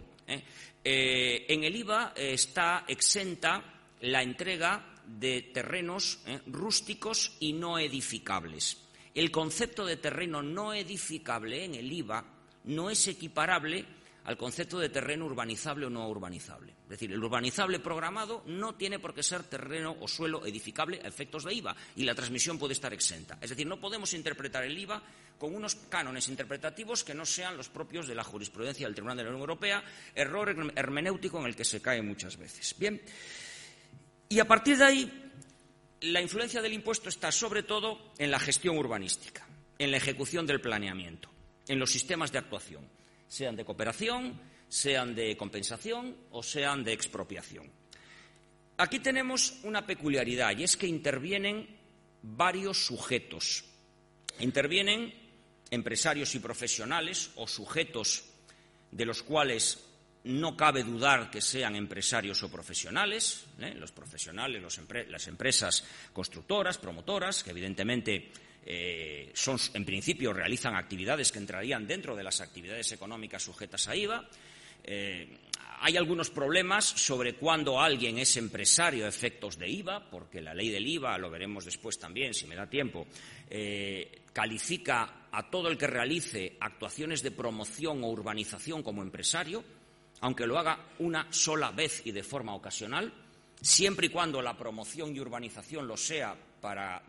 en el IVA está exenta la entrega de terrenos rústicos y no edificables. El concepto de terreno no edificable en el IVA no es equiparable al concepto de terreno urbanizable o no urbanizable. Es decir, el urbanizable programado no tiene por qué ser terreno o suelo edificable a efectos de IVA y la transmisión puede estar exenta. Es decir, no podemos interpretar el IVA con unos cánones interpretativos que no sean los propios de la jurisprudencia del Tribunal de la Unión Europea, error hermenéutico en el que se cae muchas veces. Bien, y a partir de ahí, la influencia del impuesto está sobre todo en la gestión urbanística, en la ejecución del planeamiento, en los sistemas de actuación, sean de cooperación, sean de compensación o sean de expropiación. Aquí tenemos una peculiaridad y es que intervienen varios sujetos. Intervienen empresarios y profesionales o sujetos de los cuales no cabe dudar que sean empresarios o profesionales, los profesionales, las empresas constructoras, promotoras, que evidentemente en principio realizan actividades que entrarían dentro de las actividades económicas sujetas a IVA. Hay algunos problemas sobre cuándo alguien es empresario a efectos de IVA, porque la ley del IVA, lo veremos después también, si me da tiempo, califica a todo el que realice actuaciones de promoción o urbanización como empresario, aunque lo haga una sola vez y de forma ocasional, siempre y cuando la promoción y urbanización lo sea para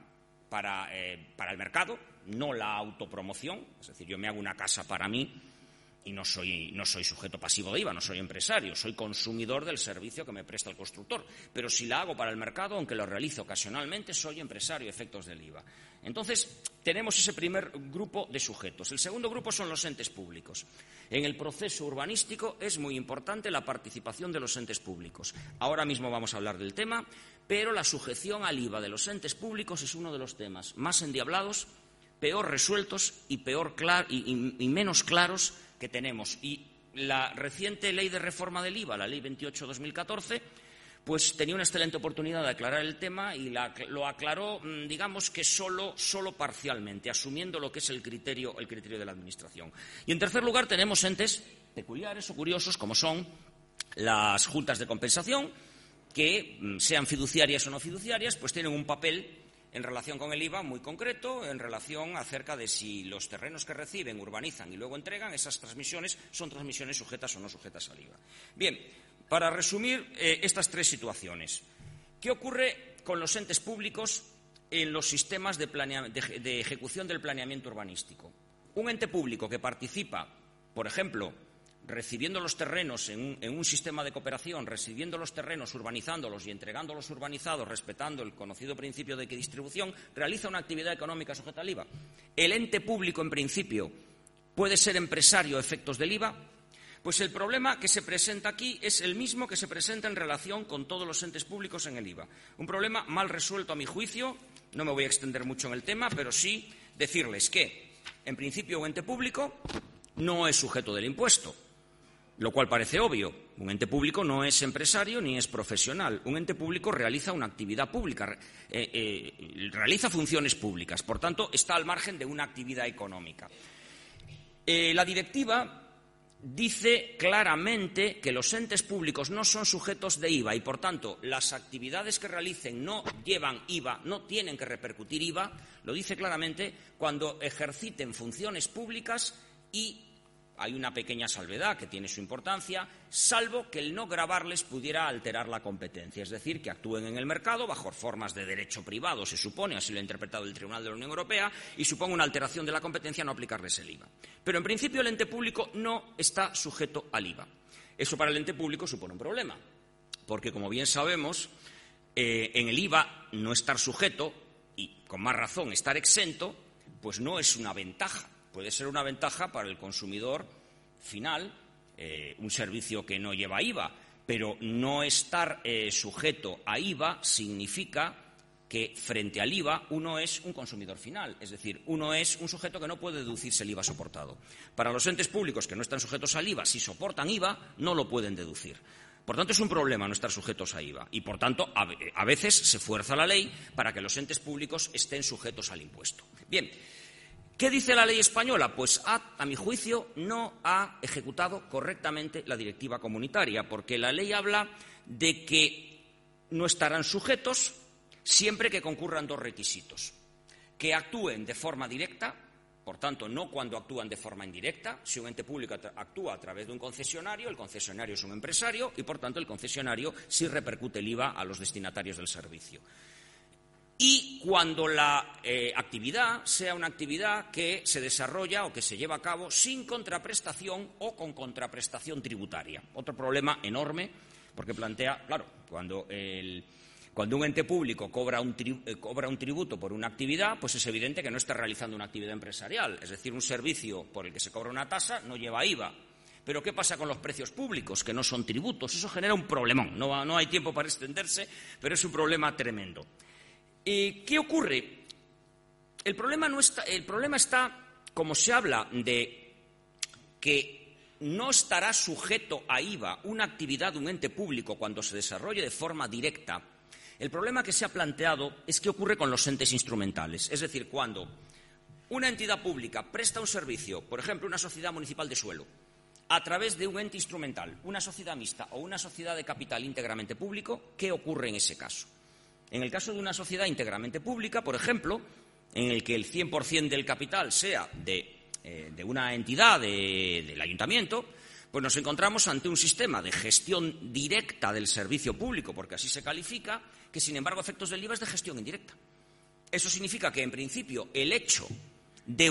el mercado, no la autopromoción. Es decir, yo me hago una casa para mí y no soy sujeto pasivo de IVA, no soy empresario, soy consumidor del servicio que me presta el constructor. Pero si la hago para el mercado, aunque lo realice ocasionalmente, soy empresario a efectos del IVA. Entonces, tenemos ese primer grupo de sujetos. El segundo grupo son los entes públicos. En el proceso urbanístico es muy importante la participación de los entes públicos. Ahora mismo vamos a hablar del tema, pero la sujeción al IVA de los entes públicos es uno de los temas más endiablados, peor resueltos y menos claros que tenemos. Y la reciente ley de reforma del IVA, la ley 28/2014, pues tenía una excelente oportunidad de aclarar el tema y lo aclaró, digamos que solo parcialmente, asumiendo lo que es el criterio de la Administración. Y en tercer lugar tenemos entes peculiares o curiosos, como son las juntas de compensación, que, sean fiduciarias o no fiduciarias, pues tienen un papel en relación con el IVA muy concreto, en relación acerca de si los terrenos que reciben, urbanizan y luego entregan, esas transmisiones son transmisiones sujetas o no sujetas al IVA. Bien, para resumir estas tres situaciones, ¿qué ocurre con los entes públicos en los sistemas de ejecución del planeamiento urbanístico? Un ente público que participa, por ejemplo, recibiendo los terrenos en un sistema de cooperación, recibiendo los terrenos, urbanizándolos y entregando los urbanizados, respetando el conocido principio de equidistribución, realiza una actividad económica sujeta al IVA. El ente público, en principio, puede ser empresario a efectos del IVA. Pues el problema que se presenta aquí es el mismo que se presenta en relación con todos los entes públicos en el IVA. Un problema mal resuelto, a mi juicio. No me voy a extender mucho en el tema, pero sí decirles que, en principio, un ente público no es sujeto del impuesto, lo cual parece obvio. Un ente público no es empresario ni es profesional. Un ente público realiza una actividad pública, realiza funciones públicas. Por tanto, está al margen de una actividad económica. La directiva dice claramente que los entes públicos no son sujetos de IVA y, por tanto, las actividades que realicen no llevan IVA, no tienen que repercutir IVA. Lo dice claramente cuando ejerciten funciones públicas y hay una pequeña salvedad que tiene su importancia, salvo que el no gravarles pudiera alterar la competencia, es decir, que actúen en el mercado bajo formas de derecho privado, se supone, así lo ha interpretado el Tribunal de la Unión Europea, y supone una alteración de la competencia no aplicarles el IVA. Pero, en principio, el ente público no está sujeto al IVA. Eso para el ente público supone un problema, porque, como bien sabemos, en el IVA no estar sujeto, y con más razón estar exento, pues no es una ventaja. Puede ser una ventaja para el consumidor final, un servicio que no lleva IVA, pero no estar sujeto a IVA significa que frente al IVA uno es un consumidor final, es decir, uno es un sujeto que no puede deducirse el IVA soportado. Para los entes públicos que no están sujetos al IVA, si soportan IVA, no lo pueden deducir. Por tanto, es un problema no estar sujetos a IVA y, por tanto, a veces se fuerza la ley para que los entes públicos estén sujetos al impuesto. Bien. ¿Qué dice la ley española? Pues, a mi juicio, no ha ejecutado correctamente la directiva comunitaria, porque la ley habla de que no estarán sujetos siempre que concurran dos requisitos. Que actúen de forma directa, por tanto, no cuando actúan de forma indirecta. Si un ente público actúa a través de un concesionario, el concesionario es un empresario y, por tanto, el concesionario sí repercute el IVA a los destinatarios del servicio. Y cuando la actividad sea una actividad que se desarrolla o que se lleva a cabo sin contraprestación o con contraprestación tributaria. Otro problema enorme, porque plantea, claro, cuando un ente público cobra un tributo por una actividad, pues es evidente que no está realizando una actividad empresarial. Es decir, un servicio por el que se cobra una tasa no lleva IVA. Pero ¿qué pasa con los precios públicos, que no son tributos? Eso genera un problemón. No hay tiempo para extenderse, pero es un problema tremendo. ¿Qué ocurre? El problema está, como se habla de que no estará sujeto a IVA una actividad de un ente público cuando se desarrolle de forma directa. El problema que se ha planteado es qué ocurre con los entes instrumentales. Es decir, cuando una entidad pública presta un servicio, por ejemplo, una sociedad municipal de suelo, a través de un ente instrumental, una sociedad mixta o una sociedad de capital íntegramente público, ¿qué ocurre en ese caso? En el caso de una sociedad íntegramente pública, por ejemplo, en el que el 100% del capital sea de una entidad del ayuntamiento, pues nos encontramos ante un sistema de gestión directa del servicio público, porque así se califica, que sin embargo a efectos del IVA es de gestión indirecta. Eso significa que, en principio, el hecho de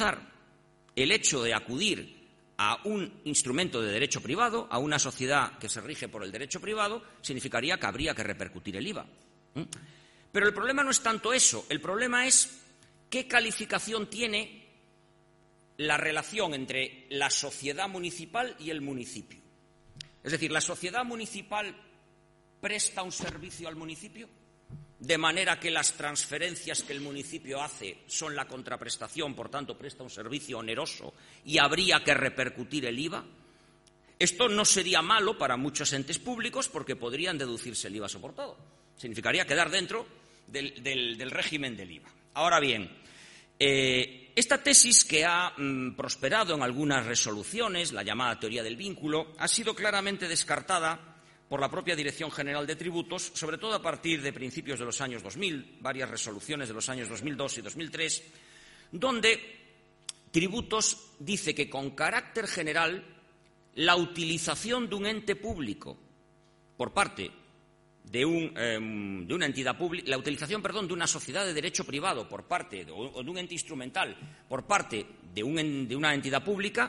acudir a un instrumento de derecho privado, a una sociedad que se rige por el derecho privado, significaría que habría que repercutir el IVA. Pero el problema no es tanto eso, el problema es qué calificación tiene la relación entre la sociedad municipal y el municipio. Es decir, ¿la sociedad municipal presta un servicio al municipio? De manera que las transferencias que el municipio hace son la contraprestación, por tanto presta un servicio oneroso y habría que repercutir el IVA. Esto no sería malo para muchos entes públicos porque podrían deducirse el IVA soportado. Significaría quedar dentro del régimen del IVA. Ahora bien, esta tesis que ha prosperado en algunas resoluciones, la llamada teoría del vínculo, ha sido claramente descartada por la propia Dirección General de Tributos, sobre todo a partir de principios de los años 2000, varias resoluciones de los años 2002 y 2003, donde Tributos dice que con carácter general la utilización de un ente público por parte de una entidad pública, la utilización, de una sociedad de derecho privado por parte o de un ente instrumental por parte de una entidad pública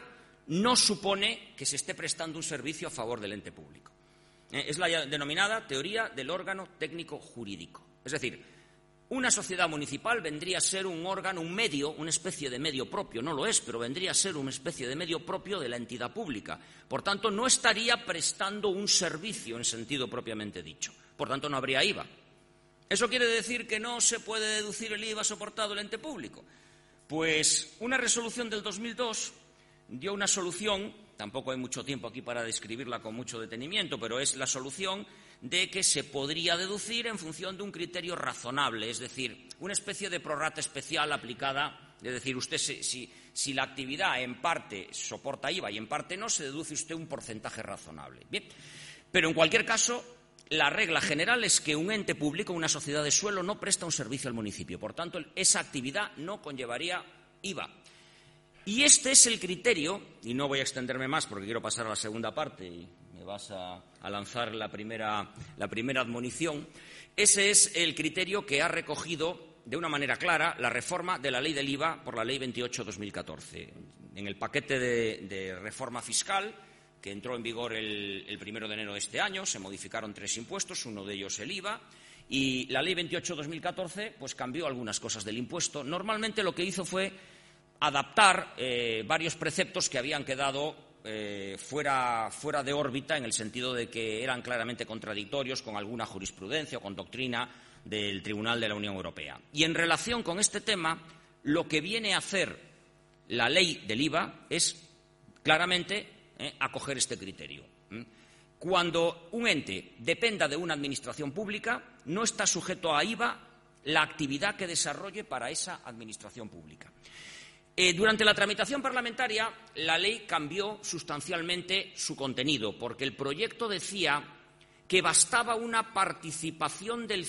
no supone que se esté prestando un servicio a favor del ente público. Es la denominada teoría del órgano técnico jurídico. Es decir, una sociedad municipal vendría a ser un órgano, un medio, una especie de medio propio. No lo es, pero vendría a ser una especie de medio propio de la entidad pública. Por tanto, no estaría prestando un servicio en sentido propiamente dicho. Por tanto, no habría IVA. ¿Eso quiere decir que no se puede deducir el IVA soportado el ente público? Pues una resolución del 2002 dio una solución, tampoco hay mucho tiempo aquí para describirla con mucho detenimiento, pero es la solución de que se podría deducir en función de un criterio razonable, es decir, una especie de prorrata especial aplicada, es decir, usted si la actividad en parte soporta IVA y en parte no, se deduce usted un porcentaje razonable. Bien, pero en cualquier caso, la regla general es que un ente público, una sociedad de suelo, no presta un servicio al municipio. Por tanto, esa actividad no conllevaría IVA. Y este es el criterio, y no voy a extenderme más porque quiero pasar a la segunda parte y me vas a lanzar la primera admonición. Ese es el criterio que ha recogido de una manera clara la reforma de la ley del IVA por la ley 28/2014. En el paquete de reforma fiscal que entró en vigor el 1 de enero de este año, se modificaron 3 impuestos, uno de ellos el IVA, y la ley 28/2014 pues cambió algunas cosas del impuesto. Normalmente lo que hizo fue adaptar varios preceptos que habían quedado fuera de órbita, en el sentido de que eran claramente contradictorios con alguna jurisprudencia o con doctrina del Tribunal de la Unión Europea. Y en relación con este tema, lo que viene a hacer la ley del IVA es claramente acoger este criterio. Cuando un ente dependa de una administración pública, no está sujeto a IVA la actividad que desarrolle para esa administración pública. Durante la tramitación parlamentaria, la ley cambió sustancialmente su contenido, porque el proyecto decía que bastaba una participación del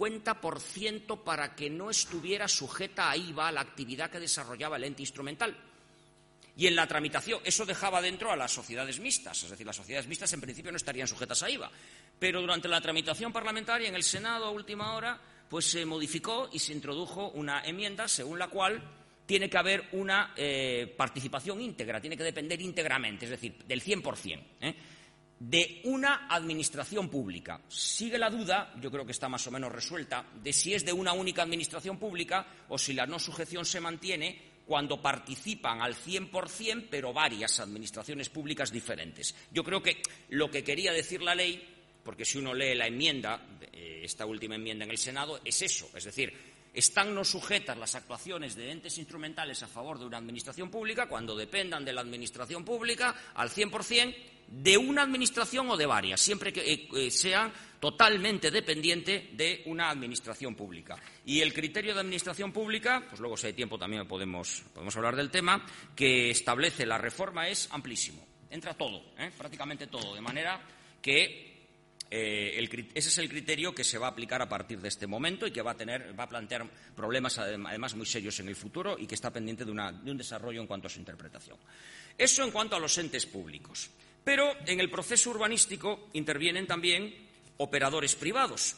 50% para que no estuviera sujeta a IVA la actividad que desarrollaba el ente instrumental. Y en la tramitación eso dejaba dentro a las sociedades mixtas, es decir, las sociedades mixtas en principio no estarían sujetas a IVA. Pero durante la tramitación parlamentaria en el Senado a última hora, pues se modificó y se introdujo una enmienda según la cual tiene que haber una participación íntegra, tiene que depender íntegramente, es decir, del 100%, de una administración pública. Sigue la duda, yo creo que está más o menos resuelta, de si es de una única administración pública o si la no sujeción se mantiene cuando participan al 100%, pero varias administraciones públicas diferentes. Yo creo que lo que quería decir la ley, porque si uno lee la enmienda, esta última enmienda en el Senado, es eso, es decir, están no sujetas las actuaciones de entes instrumentales a favor de una administración pública cuando dependan de la administración pública al 100% de una administración o de varias, siempre que sean totalmente dependientes de una administración pública. Y el criterio de administración pública, pues luego si hay tiempo también podemos hablar del tema, que establece la reforma es amplísimo. Entra todo, prácticamente todo, de manera que ese es el criterio que se va a aplicar a partir de este momento y que va a plantear problemas además muy serios en el futuro y que está pendiente de un desarrollo en cuanto a su interpretación. Eso en cuanto a los entes públicos. Pero en el proceso urbanístico intervienen también operadores privados.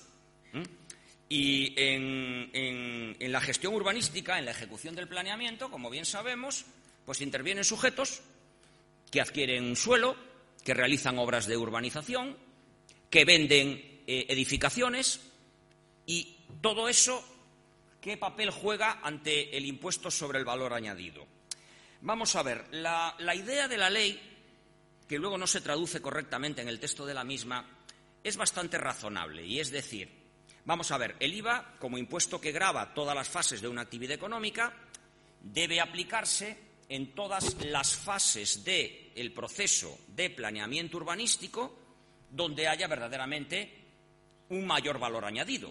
Y en la gestión urbanística, en la ejecución del planeamiento, como bien sabemos, pues intervienen sujetos que adquieren un suelo, que realizan obras de urbanización, que venden edificaciones, y todo eso, ¿qué papel juega ante el impuesto sobre el valor añadido? Vamos a ver, la idea de la ley, que luego no se traduce correctamente en el texto de la misma, es bastante razonable, y es decir, vamos a ver, el IVA, como impuesto que grava todas las fases de una actividad económica, debe aplicarse en todas las fases del proceso de planeamiento urbanístico donde haya verdaderamente un mayor valor añadido.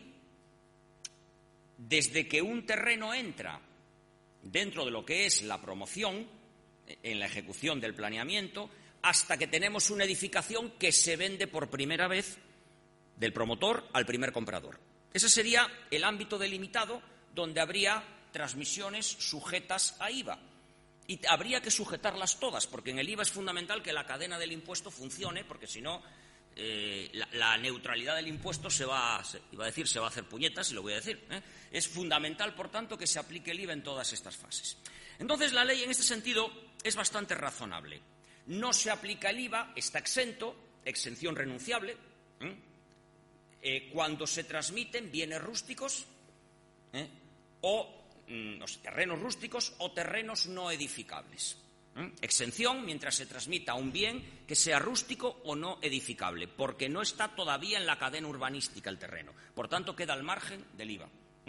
Desde que un terreno entra dentro de lo que es la promoción, en la ejecución del planeamiento, hasta que tenemos una edificación que se vende por primera vez del promotor al primer comprador. Ese sería el ámbito delimitado donde habría transmisiones sujetas a IVA. Y habría que sujetarlas todas, porque en el IVA es fundamental que la cadena del impuesto funcione, porque si no, la neutralidad del impuesto se va a hacer puñetas, y lo voy a decir. Es fundamental, por tanto, que se aplique el IVA en todas estas fases. Entonces, la ley, en este sentido, es bastante razonable. No se aplica el IVA, está exento, exención renunciable, cuando se transmiten bienes rústicos o terrenos rústicos o terrenos no edificables. Exención mientras se transmita un bien que sea rústico o no edificable, porque no está todavía en la cadena urbanística el terreno. Por tanto, queda al margen del IVA.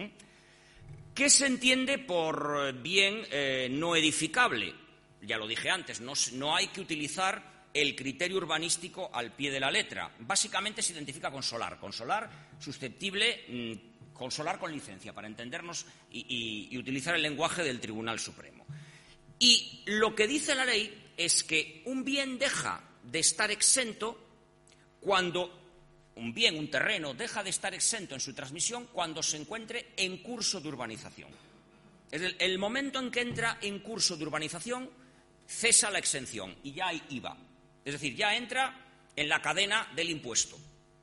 ¿Qué se entiende por bien no edificable? Ya lo dije antes, no hay que utilizar el criterio urbanístico al pie de la letra. Básicamente se identifica con solar susceptible, con solar con licencia, para entendernos y utilizar el lenguaje del Tribunal Supremo. Y lo que dice la ley es que un bien deja de estar exento cuando un terreno deja de estar exento en su transmisión cuando se encuentre en curso de urbanización. Es decir, el momento en que entra en curso de urbanización cesa la exención y ya hay IVA. Es decir, ya entra en la cadena del impuesto.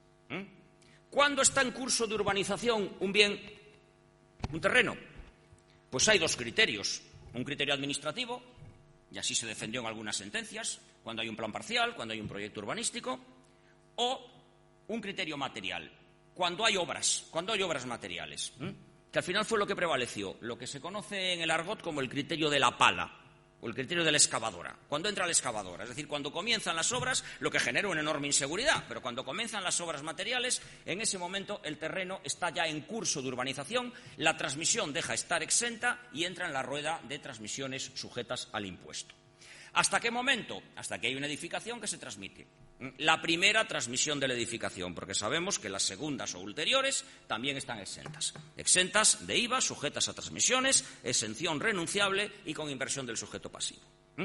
¿Cuándo está en curso de urbanización un bien, un terreno? Pues hay dos criterios. Un criterio administrativo, y así se defendió en algunas sentencias, cuando hay un plan parcial, cuando hay un proyecto urbanístico, o un criterio material, cuando hay obras materiales, que al final fue lo que prevaleció, lo que se conoce en el argot como el criterio de la pala, o el criterio de la excavadora. Cuando entra la excavadora, es decir, cuando comienzan las obras, lo que genera una enorme inseguridad, pero cuando comienzan las obras materiales, en ese momento el terreno está ya en curso de urbanización, la transmisión deja de estar exenta y entra en la rueda de transmisiones sujetas al impuesto. ¿Hasta qué momento? Hasta que hay una edificación que se transmite. La primera transmisión de la edificación, porque sabemos que las segundas o ulteriores también están exentas. Exentas de IVA, sujetas a transmisiones, exención renunciable y con inversión del sujeto pasivo.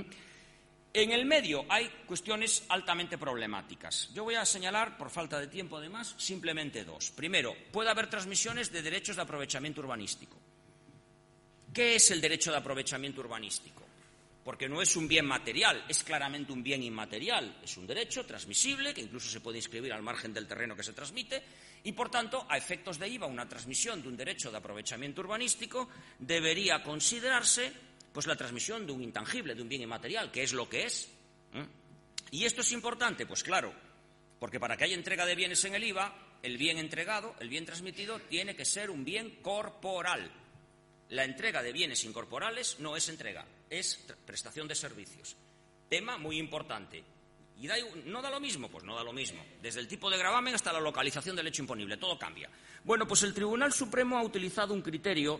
En el medio hay cuestiones altamente problemáticas. Yo voy a señalar, por falta de tiempo además, simplemente dos. Primero, puede haber transmisiones de derechos de aprovechamiento urbanístico. ¿Qué es el derecho de aprovechamiento urbanístico? Porque no es un bien material, es claramente un bien inmaterial. Es un derecho transmisible, que incluso se puede inscribir al margen del terreno que se transmite, y, por tanto, a efectos de IVA, una transmisión de un derecho de aprovechamiento urbanístico debería considerarse pues la transmisión de un intangible, de un bien inmaterial, que es lo que es. ¿Y esto es importante? Pues claro, porque para que haya entrega de bienes en el IVA, el bien entregado, el bien transmitido, tiene que ser un bien corporal. La entrega de bienes incorporales no es entrega, es prestación de servicios. Tema muy importante. ¿Y no da lo mismo? Pues no da lo mismo. Desde el tipo de gravamen hasta la localización del hecho imponible, todo cambia. Bueno, pues el Tribunal Supremo ha utilizado un criterio,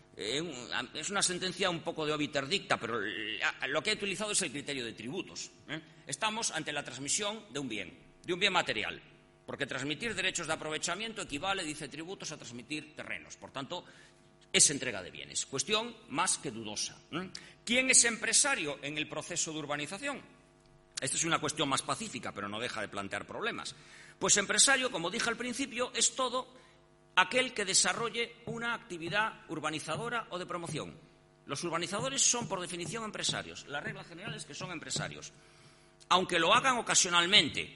es una sentencia un poco de obiter dicta, pero lo que ha utilizado es el criterio de tributos. Estamos ante la transmisión de un bien material, porque transmitir derechos de aprovechamiento equivale, dice tributos, a transmitir terrenos. Por tanto, es entrega de bienes. Cuestión más que dudosa. ¿Quién es empresario en el proceso de urbanización? Esta es una cuestión más pacífica, pero no deja de plantear problemas. Pues empresario, como dije al principio, es todo aquel que desarrolle una actividad urbanizadora o de promoción. Los urbanizadores son, por definición, empresarios. La regla general es que son empresarios. Aunque lo hagan ocasionalmente,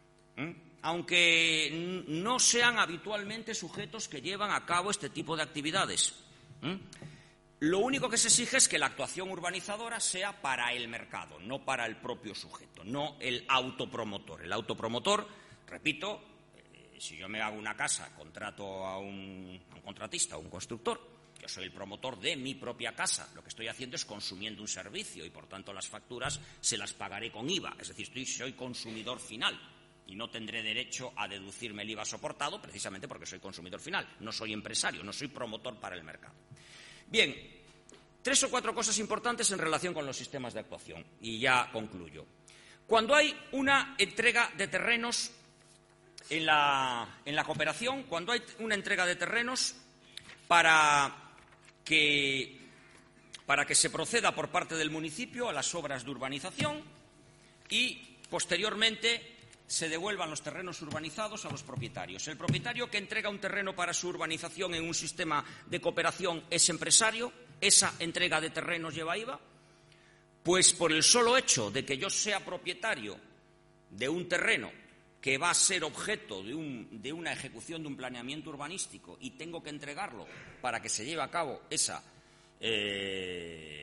aunque no sean habitualmente sujetos que llevan a cabo este tipo de actividades. Lo único que se exige es que la actuación urbanizadora sea para el mercado, no para el propio sujeto, no el autopromotor. El autopromotor, repito, si yo me hago una casa, contrato a un contratista, a un constructor, yo soy el promotor de mi propia casa. Lo que estoy haciendo es consumiendo un servicio y, por tanto, las facturas se las pagaré con IVA. Es decir, soy consumidor final. Y no tendré derecho a deducirme el IVA soportado precisamente porque soy consumidor final. No soy empresario, no soy promotor para el mercado. Bien, 3 o 4 cosas importantes en relación con los sistemas de actuación. Y ya concluyo. Cuando hay una entrega de terrenos en la cooperación, cuando hay una entrega de terrenos para que se proceda por parte del municipio a las obras de urbanización y, posteriormente, se devuelvan los terrenos urbanizados a los propietarios. El propietario que entrega un terreno para su urbanización en un sistema de cooperación es empresario. Esa entrega de terrenos lleva IVA. Pues por el solo hecho de que yo sea propietario de un terreno que va a ser objeto de una ejecución de un planeamiento urbanístico y tengo que entregarlo para que se lleve a cabo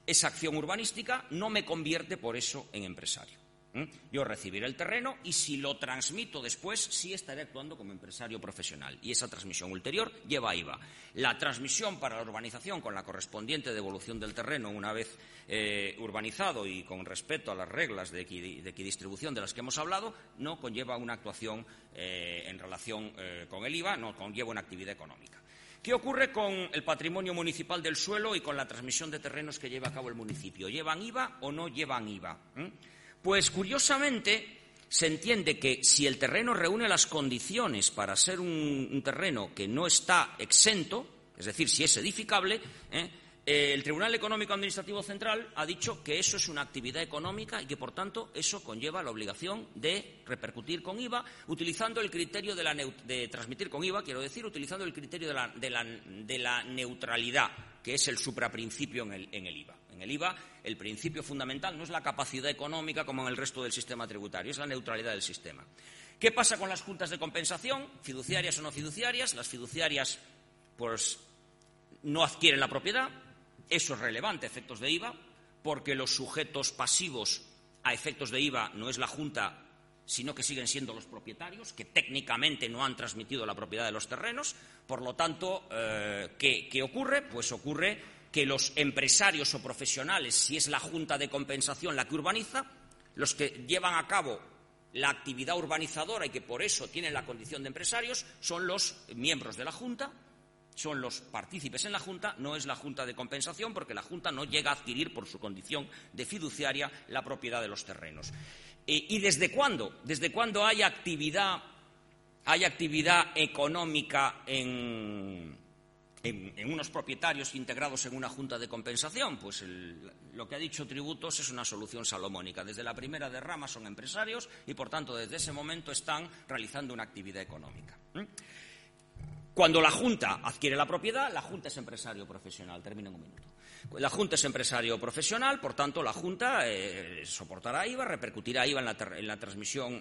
esa acción urbanística no me convierte por eso en empresario. Yo recibiré el terreno y si lo transmito después sí estaré actuando como empresario profesional y esa transmisión ulterior lleva IVA. La transmisión para la urbanización con la correspondiente devolución del terreno una vez urbanizado y con respeto a las reglas de equidistribución de las que hemos hablado no conlleva una actuación en relación con el IVA, no conlleva una actividad económica. ¿Qué ocurre con el patrimonio municipal del suelo y con la transmisión de terrenos que lleva a cabo el municipio? ¿Llevan IVA o no llevan IVA? Pues, curiosamente, se entiende que si el terreno reúne las condiciones para ser un terreno que no está exento, es decir, si es edificable, el Tribunal Económico Administrativo Central ha dicho que eso es una actividad económica y que, por tanto, eso conlleva la obligación de repercutir con IVA, utilizando el criterio de transmitir con IVA, quiero decir, utilizando el criterio de la neutralidad, que es el supraprincipio en el IVA. En el IVA, el principio fundamental no es la capacidad económica como en el resto del sistema tributario, es la neutralidad del sistema. ¿Qué pasa con las juntas de compensación, fiduciarias o no fiduciarias? Las fiduciarias, pues, no adquieren la propiedad. Eso es relevante a efectos de IVA, porque los sujetos pasivos a efectos de IVA no es la Junta, sino que siguen siendo los propietarios, que técnicamente no han transmitido la propiedad de los terrenos. Por lo tanto, ¿qué ocurre? Pues ocurre que los empresarios o profesionales, si es la Junta de Compensación la que urbaniza, los que llevan a cabo la actividad urbanizadora y que por eso tienen la condición de empresarios, son los miembros de la Junta, son los partícipes en la Junta, no es la Junta de Compensación, porque la Junta no llega a adquirir por su condición de fiduciaria la propiedad de los terrenos. ¿Y desde cuándo? ¿Desde cuándo hay actividad económica en unos propietarios integrados en una junta de compensación? Pues lo que ha dicho Tributos es una solución salomónica. Desde la primera derrama son empresarios y, por tanto, desde ese momento están realizando una actividad económica. Cuando la Junta adquiere la propiedad, la Junta es empresario profesional. Termino en un minuto. La Junta es empresario profesional, por tanto, la Junta soportará IVA, repercutirá IVA en la transmisión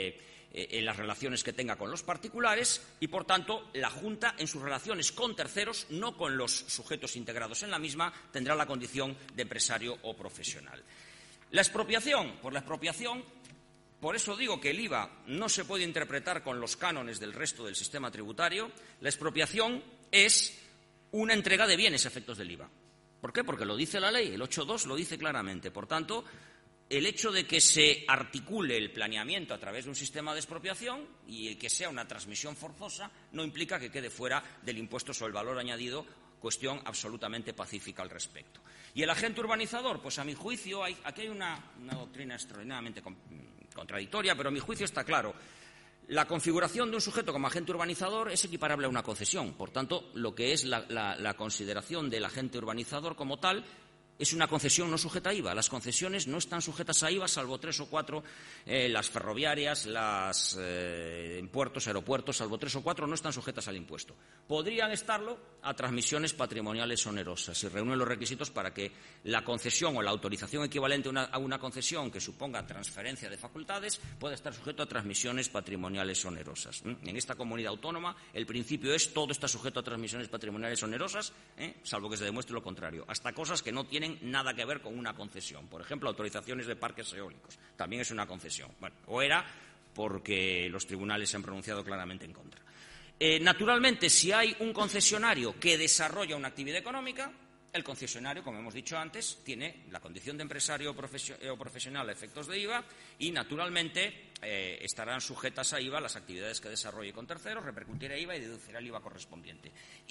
en las relaciones que tenga con los particulares y, por tanto, la Junta, en sus relaciones con terceros, no con los sujetos integrados en la misma, tendrá la condición de empresario o profesional. La expropiación. Por la expropiación, por eso digo que el IVA no se puede interpretar con los cánones del resto del sistema tributario. La expropiación es una entrega de bienes a efectos del IVA. ¿Por qué? Porque lo dice la ley, el 8.2 lo dice claramente. Por tanto, el hecho de que se articule el planeamiento a través de un sistema de expropiación y que sea una transmisión forzosa no implica que quede fuera del impuesto sobre el valor añadido, cuestión absolutamente pacífica al respecto. ¿Y el agente urbanizador? Pues a mi juicio, aquí hay una doctrina extraordinariamente contradictoria, pero a mi juicio está claro. La configuración de un sujeto como agente urbanizador es equiparable a una concesión. Por tanto, lo que es la consideración del agente urbanizador como tal es una concesión no sujeta a IVA. Las concesiones no están sujetas a IVA, salvo 3 o 4, las ferroviarias, las en puertos, aeropuertos, salvo 3 o 4, no están sujetas al impuesto. Podrían estarlo a transmisiones patrimoniales onerosas, si reúnen los requisitos para que la concesión o la autorización equivalente a una concesión que suponga transferencia de facultades pueda estar sujeto a transmisiones patrimoniales onerosas. En esta comunidad autónoma el principio es todo está sujeto a transmisiones patrimoniales onerosas, salvo que se demuestre lo contrario, hasta cosas que no tienen nada que ver con una concesión. Por ejemplo, autorizaciones de parques eólicos. También es una concesión. Bueno, o era porque los tribunales se han pronunciado claramente en contra. Naturalmente, si hay un concesionario que desarrolla una actividad económica, el concesionario, como hemos dicho antes, tiene la condición de empresario o profesional a efectos de IVA y, naturalmente, estarán sujetas a IVA las actividades que desarrolle con terceros, repercutirá IVA y deducirá el IVA correspondiente.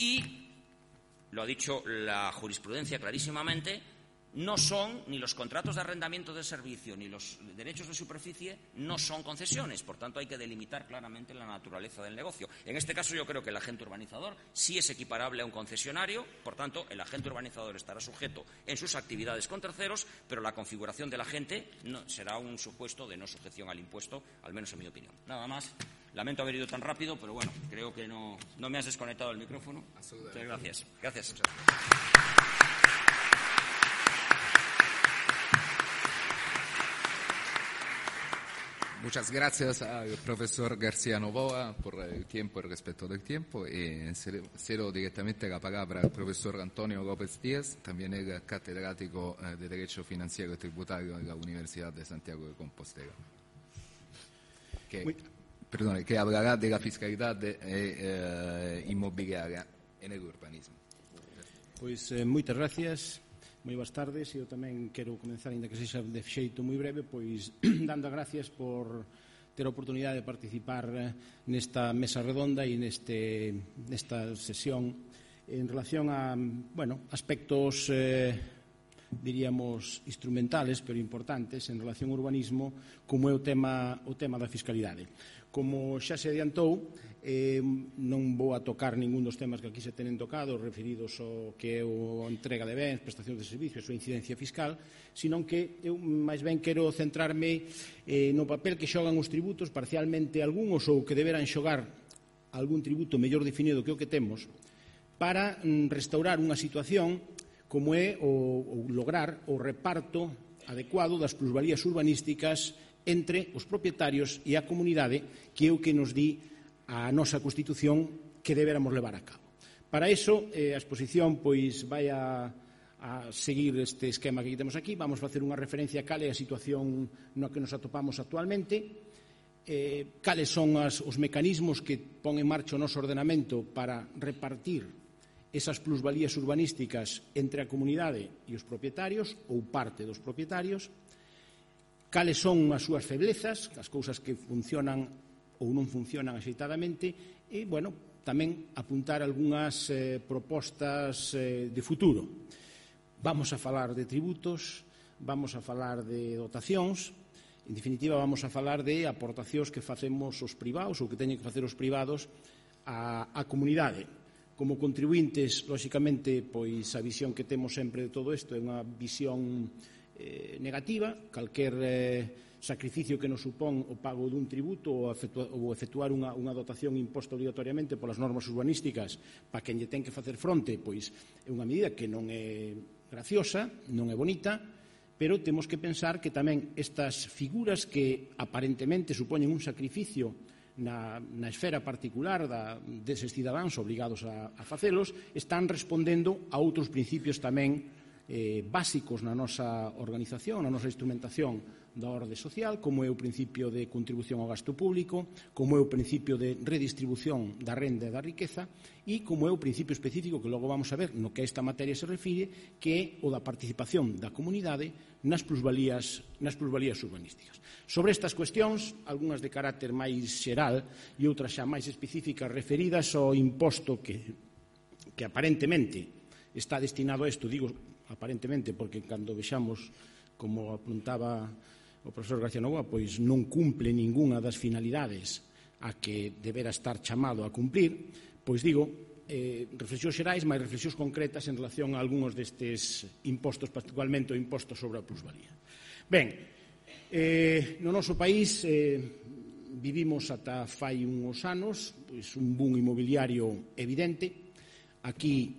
Y lo ha dicho la jurisprudencia clarísimamente, no son ni los contratos de arrendamiento de servicio ni los derechos de superficie no son concesiones. Por tanto, hay que delimitar claramente la naturaleza del negocio. En este caso, yo creo que el agente urbanizador sí es equiparable a un concesionario. Por tanto, el agente urbanizador estará sujeto en sus actividades con terceros, pero la configuración del agente será un supuesto de no sujeción al impuesto, al menos en mi opinión. Nada más. Lamento haber ido tan rápido, pero bueno, creo que no me has desconectado el micrófono. Muchas gracias. Gracias. Muchas gracias al profesor García Novoa por el tiempo y el respeto del tiempo. Cedo directamente la palabra al profesor Antonio López Díaz, también es catedrático de Derecho Financiero y Tributario en la Universidad de Santiago de Compostela, que hablará de la fiscalidad inmobiliaria en el urbanismo. Pois moitas gracias, moi boas tardes. Eu tamén quero comenzar, ainda que sexa de xeito moi breve, pois dando as gracias por ter a oportunidade de participar nesta mesa redonda e nesta sesión en relación a, aspectos diríamos instrumentales, pero importantes en relación ao urbanismo, como é o tema da fiscalidade. Como xa se adiantou, non vou a tocar ningún dos temas que aquí se tenen tocado referidos ao que é a entrega de bens, prestacións de servicios ou incidencia fiscal, senón que eu máis ben quero centrarme no papel que xogan os tributos, parcialmente algúns, ou que deberan xogar algún tributo mellor definido que o que temos, para restaurar unha situación como é o lograr o reparto adecuado das plusvalías urbanísticas entre os propietarios e a comunidade, que é o que nos di a nosa Constitución que deberamos levar a cabo. Para iso, a exposición pois vai a seguir este esquema que temos aquí. Vamos a facer unha referencia a cal é a situación na que nos atopamos actualmente, cales son os mecanismos que pon en marcha o noso ordenamento para repartir esas plusvalías urbanísticas entre a comunidade e os propietarios ou parte dos propietarios, cales son as súas feblezas, as cousas que funcionan ou non funcionan axeitadamente e, tamén apuntar algunhas propostas de futuro. Vamos a falar de tributos, vamos a falar de dotacións, en definitiva vamos a falar de aportacións que facemos os privados ou que teñen que facer os privados á comunidade. Como contribuintes, lóxicamente, pois a visión que temos sempre de todo isto é unha visión negativa. Calquer sacrificio que nos supón o pago dun tributo ou efectuar unha dotación imposta obligatoriamente polas normas urbanísticas para quen lle ten que facer fronte, pois é unha medida que non é graciosa, non é bonita, pero temos que pensar que tamén estas figuras que aparentemente supoñen un sacrificio na esfera particular deses cidadáns obrigados a facelos, están respondendo a outros principios tamén básicos na nosa organización, na nosa instrumentación da orde social, como é o principio de contribución ao gasto público, como é o principio de redistribución da renda e da riqueza e como é o principio específico que logo vamos a ver no que esta materia se refire, que é o da participación da comunidade nas plusvalías urbanísticas. Sobre estas cuestións, algunhas de carácter máis xeral e outras xa máis específicas referidas ao imposto que aparentemente está destinado a isto, digo aparentemente porque cando vexamos, como apuntaba o profesor García Novoa, pois non cumple ningunha das finalidades a que debera estar chamado a cumplir, pois digo, reflexións xerais, máis reflexións concretas en relación a algúns destes impostos, particularmente o imposto sobre a plusvalía. Ben, no noso país vivimos ata fai uns anos pois un boom inmobiliario evidente. Aquí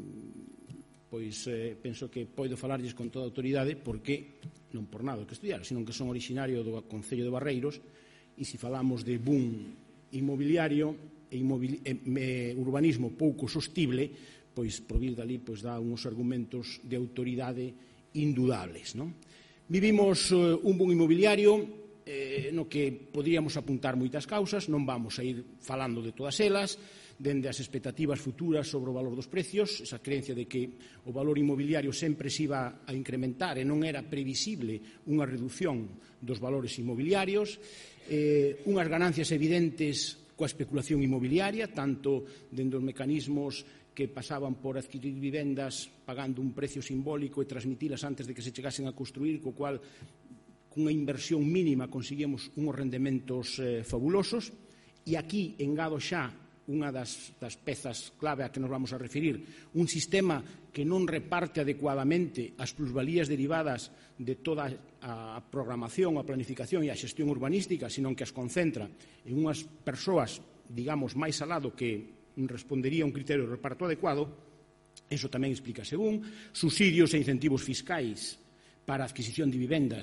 pois penso que podo falarlles con toda a autoridade porque non por nada que estudiar, senón que son originario do Concello de Barreiros e se falamos de boom inmobiliario e urbanismo pouco sostible, pois por vir dali pois dá uns argumentos de autoridade indudables, non? Vivimos un boom inmobiliario no que poderíamos apuntar moitas causas, non vamos a ir falando de todas elas, dende as expectativas futuras sobre o valor dos precios, esa creencia de que o valor inmobiliario sempre se iba a incrementar e non era previsible unha reducción dos valores inmobiliarios, unhas ganancias evidentes coa especulación inmobiliaria, tanto dende os mecanismos que pasaban por adquirir vivendas pagando un precio simbólico e transmitilas antes de que se chegasen a construir, co cual cunha inversión mínima conseguíamos unhos rendementos fabulosos. E aquí engado xa unha das pezas clave a que nos vamos a referir, un sistema que non reparte adecuadamente as plusvalías derivadas de toda a programación, a planificación e a xestión urbanística, senón que as concentra en unhas persoas, digamos, máis alado que respondería a un criterio de reparto adecuado. Eso tamén explica, según, subsidios e incentivos fiscais para a adquisición de vivendas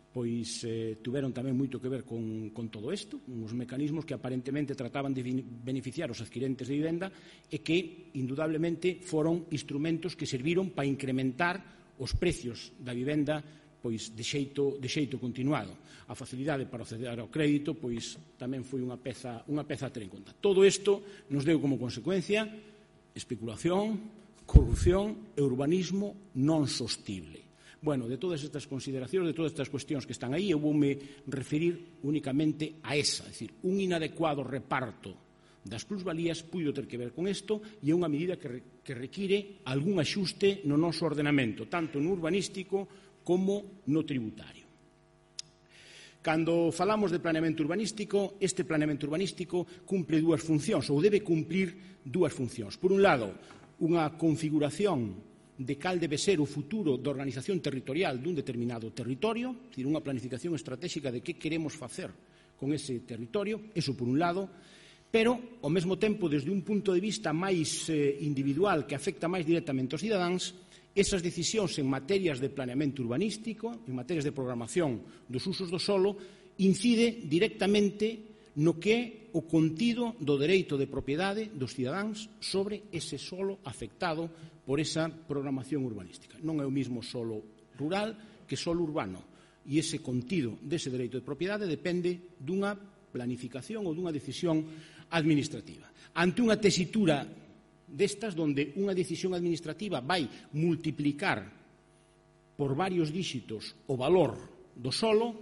pois tuveron tamén moito que ver con todo isto, uns mecanismos que aparentemente trataban de beneficiar os adquirentes de vivenda e que, indudablemente, foron instrumentos que serviron para incrementar os precios da vivenda pois de xeito continuado. A facilidade para acceder ao crédito pois tamén foi unha peza a ter en conta. Todo isto nos deu como consecuencia especulación, corrupción e urbanismo non sostible. Bueno, de todas estas consideracións, de todas estas cuestións que están aí, eu voume referir únicamente a esa, é dicir, un inadecuado reparto das plusvalías puido ter que ver con isto e é unha medida que require algún axuste no noso ordenamento, tanto no urbanístico como no tributario. Cando falamos de planeamento urbanístico, este planeamento urbanístico cumpre dúas funcións, ou debe cumplir dúas funcións. Por un lado, unha configuración de cal debe ser o futuro da organización territorial dun determinado territorio, é dicir, unha planificación estratégica de que queremos facer con ese territorio, eso por un lado, pero, ao mesmo tempo, desde un punto de vista máis individual que afecta máis directamente aos cidadáns, esas decisións en materias de planeamento urbanístico, en materias de programación dos usos do solo, incide directamente no que é o contido do dereito de propiedade dos cidadáns sobre ese solo afectado por esa programación urbanística. Non é o mismo solo rural que solo urbano, e ese contido dese dereito de propiedade depende dunha planificación ou dunha decisión administrativa. Ante unha tesitura destas, donde unha decisión administrativa vai multiplicar por varios díxitos o valor do solo,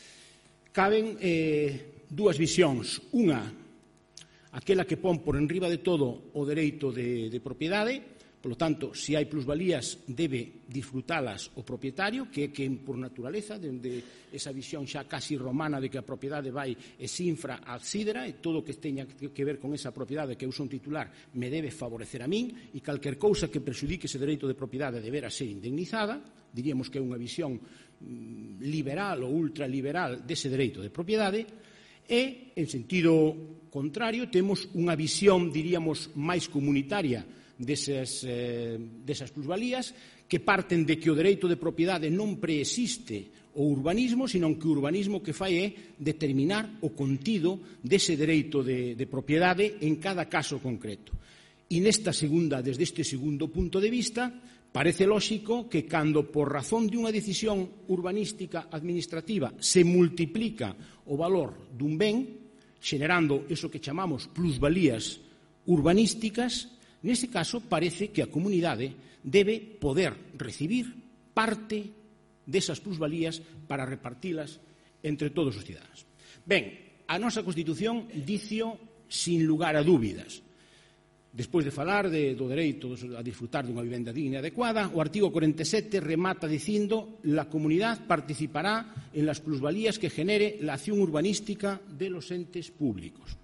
caben dúas visións. Unha, aquela que pon por enriba de todo o dereito de propiedade, polo tanto, se hai plusvalías debe disfrutalas o propietario, que é quen por naturaleza, dende esa visión xa casi romana de que a propiedade vai e se infra ad sidera, e todo o que teña que ver con esa propiedade que eu son titular me debe favorecer a min, e calquer cousa que perxudique ese dereito de propiedade debera ser indemnizada. Diríamos que é unha visión liberal ou ultraliberal dese dereito de propiedade. E, en sentido contrario, temos unha visión, diríamos, máis comunitaria desas plusvalías, que parten de que o dereito de propiedade non preexiste o urbanismo, senón que o urbanismo que fai é determinar o contido dese dereito de propiedade en cada caso concreto. E desde este segundo punto de vista, parece lóxico que cando por razón de unha decisión urbanística administrativa se multiplica o valor dun ben, xenerando eso que chamamos plusvalías urbanísticas, neste caso parece que a comunidade debe poder recibir parte desas plusvalías para repartilas entre todos os cidadáns. Ben, a nosa Constitución dicio sin lugar a dúbidas. Despois de falar do dereito a disfrutar dunha vivenda digna e adecuada, o artigo 47 remata dicindo: la comunidad participará en las plusvalías que genere la acción urbanística de los entes públicos.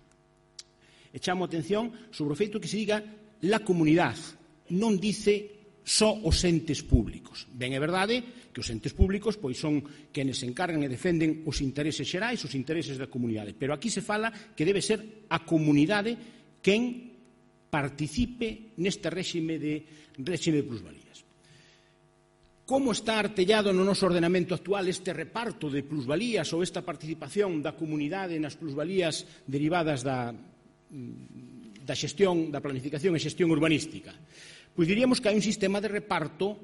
E chamo a atención sobre o feito que se diga la comunidad, non dice só os entes públicos. Ben, é verdade que os entes públicos pois son quenes se encargan e defenden os intereses xerais, os intereses da comunidade, pero aquí se fala que debe ser a comunidade quen participe neste réxime de plusvalías. Como está artellado no noso ordenamento actual este reparto de plusvalías ou esta participación da comunidade nas plusvalías derivadas da xestión, da planificación e xestión urbanística? Pois diríamos que hai un sistema de reparto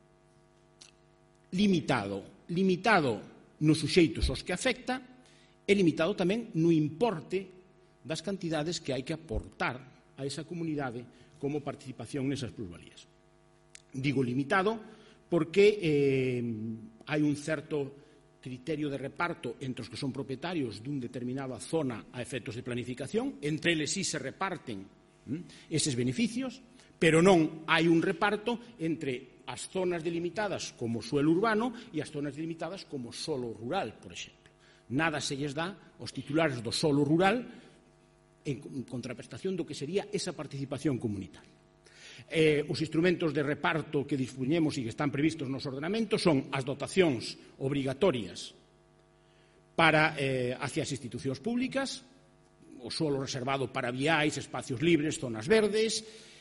limitado nos suxeitos aos que afecta e limitado tamén no importe das cantidades que hai que aportar a esa comunidade como participación nesas plusvalías. Digo limitado porque hai un certo criterio de reparto entre os que son propietarios dun determinada zona a efectos de planificación, entre eles sí se reparten eses beneficios, pero non hai un reparto entre as zonas delimitadas como suelo urbano e as zonas delimitadas como solo rural, por exemplo. Nada se lles dá aos titulares do solo rural en contraprestación do que sería esa participación comunitaria. Os instrumentos de reparto que dispoñemos e que están previstos nos ordenamentos son as dotacións obrigatorias hacia as institucións públicas, o solo reservado para viais, espacios libres, zonas verdes,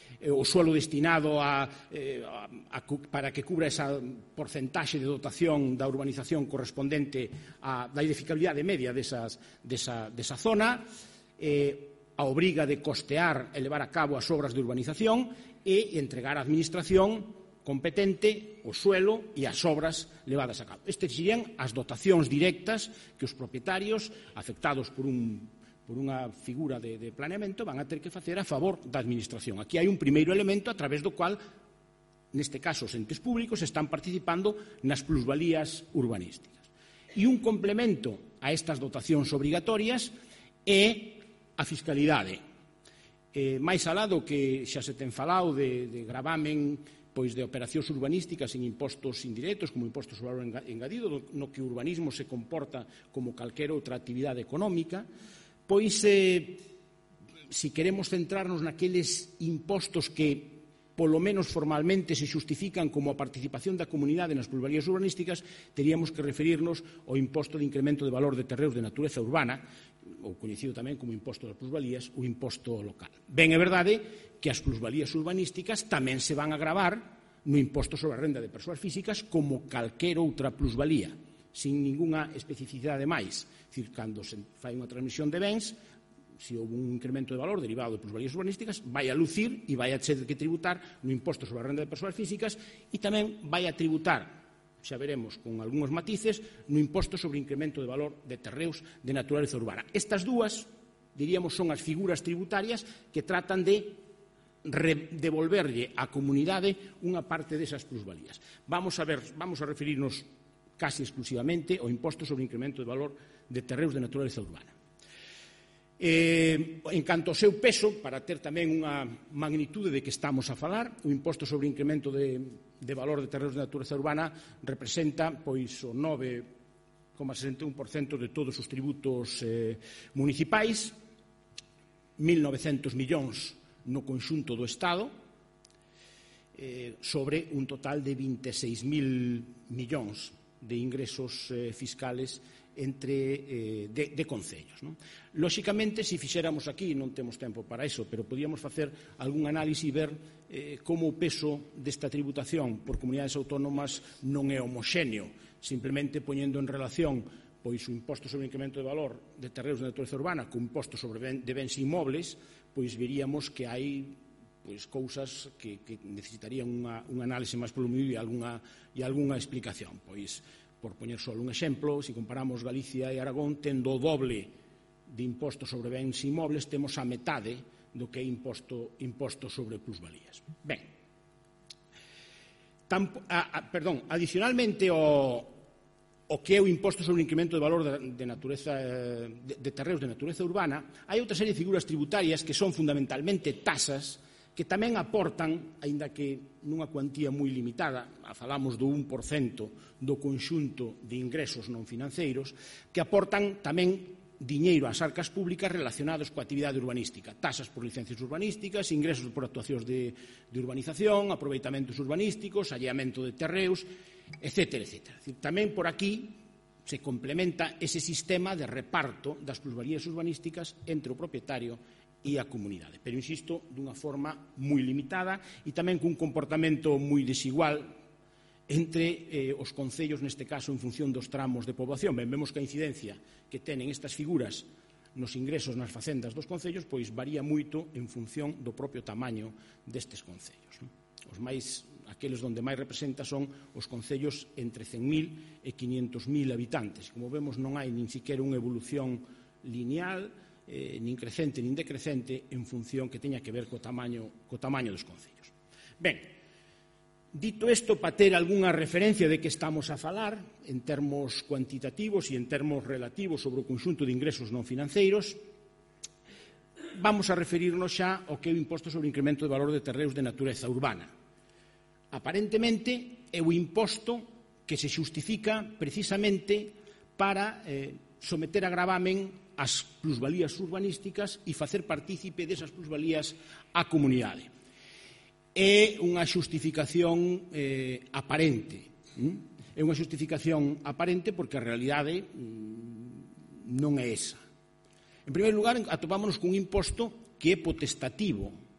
o suelo destinado para que cubra esa porcentaxe de dotación da urbanización correspondente da edificabilidade media desa zona, a obriga de costear e levar a cabo as obras de urbanización e entregar á administración competente o suelo e as obras levadas a cabo. Estes serían as dotacións directas que os propietarios afectados por unha figura de planeamento van a ter que facer a favor da administración. Aquí hai un primeiro elemento a través do cual, neste caso, os entes públicos están participando nas plusvalías urbanísticas. E un complemento a estas dotacións obrigatorias é a fiscalidade. Mais alá do que xa se ten falado de gravamen de operacións urbanísticas en impostos indirectos, como impostos sobre valor engadido, no que o urbanismo se comporta como calquera outra actividade económica, pois, se queremos centrarnos naqueles impostos que, polo menos formalmente, se xustifican como a participación da comunidade nas plusvalías urbanísticas, teríamos que referirnos ao imposto de incremento de valor de terreos de natureza urbana, ou coñecido tamén como imposto das plusvalías, o imposto local. Ben, é verdade que as plusvalías urbanísticas tamén se van a gravar no imposto sobre a renda de persoas físicas como calquera outra plusvalía, sin ningunha especificidade máis. É dicir, cando se fai unha transmisión de bens, se houve un incremento de valor derivado de plusvalías urbanísticas, vai a lucir e vai a ter que tributar no imposto sobre a renda de persoas físicas e tamén vai a tributar, xa veremos con algúns matices, no imposto sobre incremento de valor de terreos de naturaleza urbana. Estas dúas, diríamos, son as figuras tributarias que tratan de devolverlle á comunidade unha parte desas plusvalías. Vamos a referirnos casi exclusivamente ao imposto sobre incremento de valor de terreos de naturaleza urbana. En canto ao seu peso, para ter tamén unha magnitude de que estamos a falar, o imposto sobre incremento de valor de terreos de naturaleza urbana representa pois o 9,61% de todos os tributos municipais, 1.900 millóns no conxunto do Estado, sobre un total de 26.000 millóns de ingresos fiscales de concellos. Lóxicamente, se fixéramos aquí, non temos tempo para iso, pero podíamos facer algún análise e ver como o peso desta tributación por comunidades autónomas non é homoxéneo, simplemente poñendo en relación pois o imposto sobre o incremento de valor de terreos de natureza urbana co imposto sobre de bens inmobles, pois veríamos que hai cousas que necesitarían un análise máis polo medio e algunha explicación. Pois, por poñer só un exemplo, se comparamos Galicia e Aragón, tendo o doble de imposto sobre bens inmobles, temos a metade do que é imposto sobre plusvalías. Ben, adicionalmente o que é o imposto sobre o incremento de valor de terreos de natureza urbana, hai outra serie de figuras tributarias que son fundamentalmente tasas que tamén aportan, aínda que nunha cuantía moi limitada, falamos do 1% do conxunto de ingresos non financeiros, que aportan tamén diñeiro ás arcas públicas relacionados coa actividade urbanística, tasas por licencias urbanísticas, ingresos por actuacións de urbanización, aproveitamentos urbanísticos, alleamento de terreos, etcétera, etcétera. Tamén por aquí se complementa ese sistema de reparto das plusvalías urbanísticas entre o propietario e a comunidade, pero, insisto, dunha forma moi limitada e tamén cun comportamento moi desigual entre os concellos, neste caso, en función dos tramos de poboación. Ben, vemos que a incidencia que tenen estas figuras nos ingresos nas facendas dos concellos pois varía moito en función do propio tamaño destes concellos. Aqueles onde máis representa son os concellos entre 100.000 e 500.000 habitantes. Como vemos, non hai nin siquiera unha evolución lineal, nin crecente nin decrecente, en función que teña que ver co tamaño dos concellos. Ben, dito isto, para ter algunha referencia de que estamos a falar en termos cuantitativos e en termos relativos sobre o conxunto de ingresos non financeiros, vamos a referirnos xa ao que é o imposto sobre o incremento de valor de terreos de natureza urbana. Aparentemente é o imposto que se xustifica precisamente para someter a gravamen as plusvalías urbanísticas e facer partícipe desas plusvalías á comunidade. É unha xustificación aparente. É unha xustificación aparente porque a realidade non é esa. En primeiro lugar, atopámonos cun imposto que é potestativo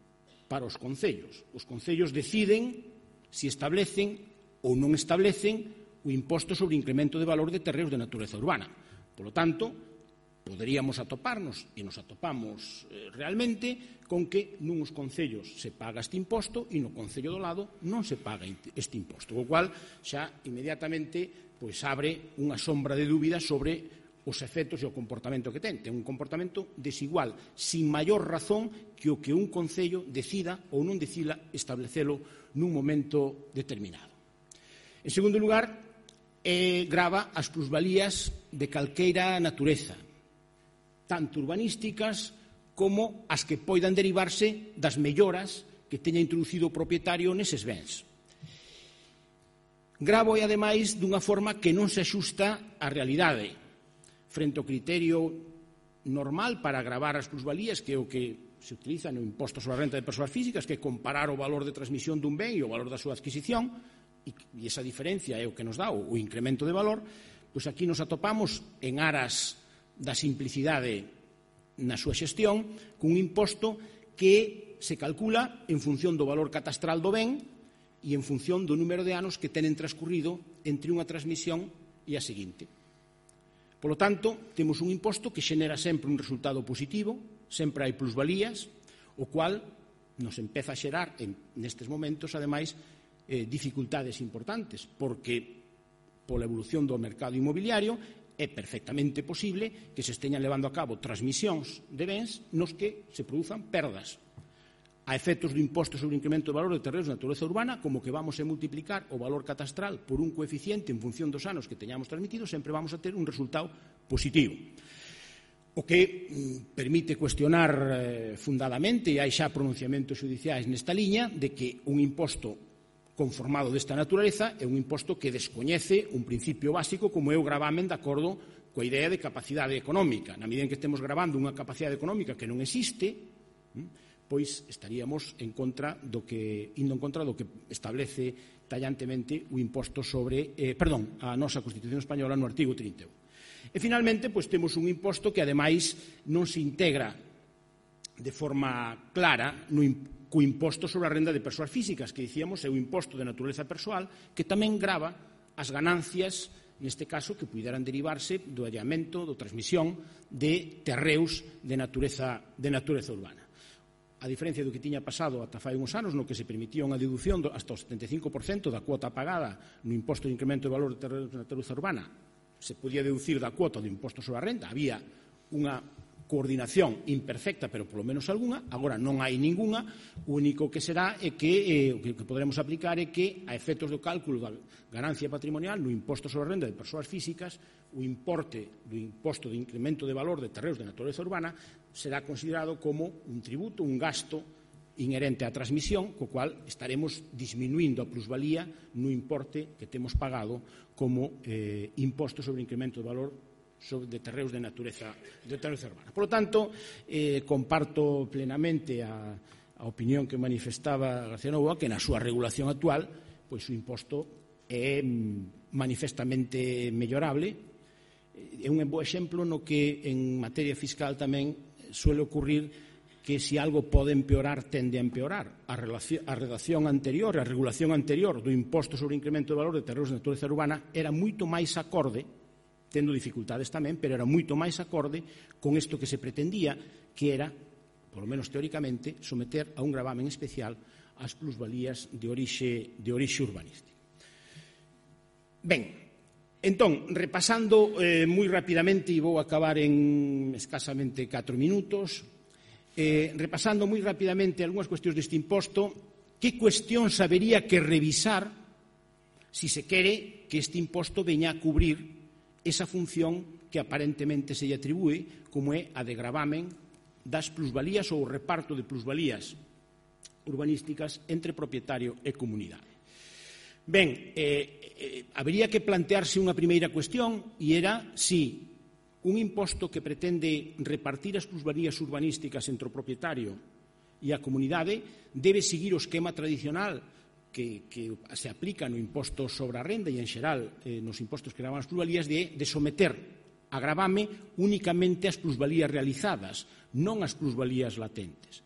para os concellos. Os concellos deciden se establecen ou non establecen o imposto sobre incremento de valor de terreos de natureza urbana. Por lo tanto, poderíamos atoparnos, e nos atopamos realmente, con que nuns concellos se paga este imposto e no concello do lado non se paga este imposto, o cual xa inmediatamente abre unha sombra de dúbida sobre os efectos e o comportamento que ten. Ten un comportamento desigual, sin maior razón que o que un concello decida ou non decida establecelo nun momento determinado. En segundo lugar, grava as plusvalías de calqueira natureza, tanto urbanísticas como as que poidan derivarse das melloras que teña introducido o propietario neses bens. Gravo, e ademais, dunha forma que non se axusta á realidade, frente ao criterio normal para gravar as plusvalías, que é o que se utiliza no imposto sobre a renta de persoas físicas, que é comparar o valor de transmisión dun ben e o valor da súa adquisición, e esa diferencia é o que nos dá o incremento de valor. Pois aquí nos atopamos, en aras da simplicidade na súa xestión, cun imposto que se calcula en función do valor catastral do ben e en función do número de anos que tenen transcurrido entre unha transmisión e a seguinte. Por lo tanto, temos un imposto que xenera sempre un resultado positivo, sempre hai plusvalías, o cual nos empeza a xerar, nestes momentos, ademais, dificultades importantes, porque pola evolución do mercado inmobiliario é perfectamente posible que se esteñan levando a cabo transmisións de bens nos que se produzan perdas a efectos do imposto sobre o incremento de valor de terreos de natureza urbana, como que vamos a multiplicar o valor catastral por un coeficiente en función dos anos que teñamos transmitido, sempre vamos a ter un resultado positivo. O que permite cuestionar fundadamente, e hai xa pronunciamentos xudiciais nesta liña, de que un imposto conformado desta natureza é un imposto que descoñece un principio básico como é o gravamen de acordo coa idea de capacidade económica. Na medida en que estemos gravando unha capacidade económica que non existe, pois estaríamos indo en contra do que establece tallantemente o imposto sobre, a nosa Constitución española no artigo 31. E finalmente, pois temos un imposto que ademais non se integra de forma clara co imposto sobre a renda de persoas físicas, que dicíamos é un imposto de natureza persoal que tamén grava as ganancias, neste caso, que puderan derivarse do adiamento, da transmisión de terreos de natureza urbana. A diferencia do que tiña pasado ata fai uns anos, no que se permitía unha deducción hasta o 75% da cuota pagada no imposto de incremento de valor de terreos de natureza urbana, se podía deducir da cuota do imposto sobre a renda, había unha coordinación imperfecta, pero polo menos algunha. Agora non hai ningunha. O único que será é que o que poderemos aplicar é que a efectos do cálculo da ganancia patrimonial no imposto sobre a renda de persoas físicas, o importe do imposto de incremento de valor de terreos de natureza urbana será considerado como un tributo, un gasto inherente á transmisión, co cual estaremos disminuindo a plusvalía no importe que temos pagado como imposto sobre o incremento de valor de terreos de natureza urbana. Por lo tanto, comparto plenamente a opinión que manifestaba García Novoa, que na súa regulación actual pois o imposto é manifestamente mellorable. É un bo exemplo no que en materia fiscal tamén suele ocurrir que se algo pode empeorar, tende a empeorar. A redacción anterior, a regulación anterior do imposto sobre o incremento de valor de terreos de natureza urbana era moito máis acorde, tendo dificultades tamén, pero era moito máis acorde con isto que se pretendía, que era, polo menos teóricamente, someter a un gravamen especial as plusvalías de orixe urbanística. Ben, entón, repasando moi rapidamente, e vou acabar en escasamente 4 minutos, repasando moi rapidamente algunhas cuestións deste imposto, que cuestións habería que revisar si se quere que este imposto veña a cubrir esa función que aparentemente se lle atribúe, como é a de gravamen das plusvalías ou o reparto de plusvalías urbanísticas entre propietario e comunidade. Ben, habería que plantearse unha primeira cuestión, e era si un imposto que pretende repartir as plusvalías urbanísticas entre o propietario e a comunidade debe seguir o esquema tradicional que se aplica no imposto sobre a renda e, en xeral, nos impostos que gravan as plusvalías, de someter a gravame únicamente as plusvalías realizadas, non as plusvalías latentes.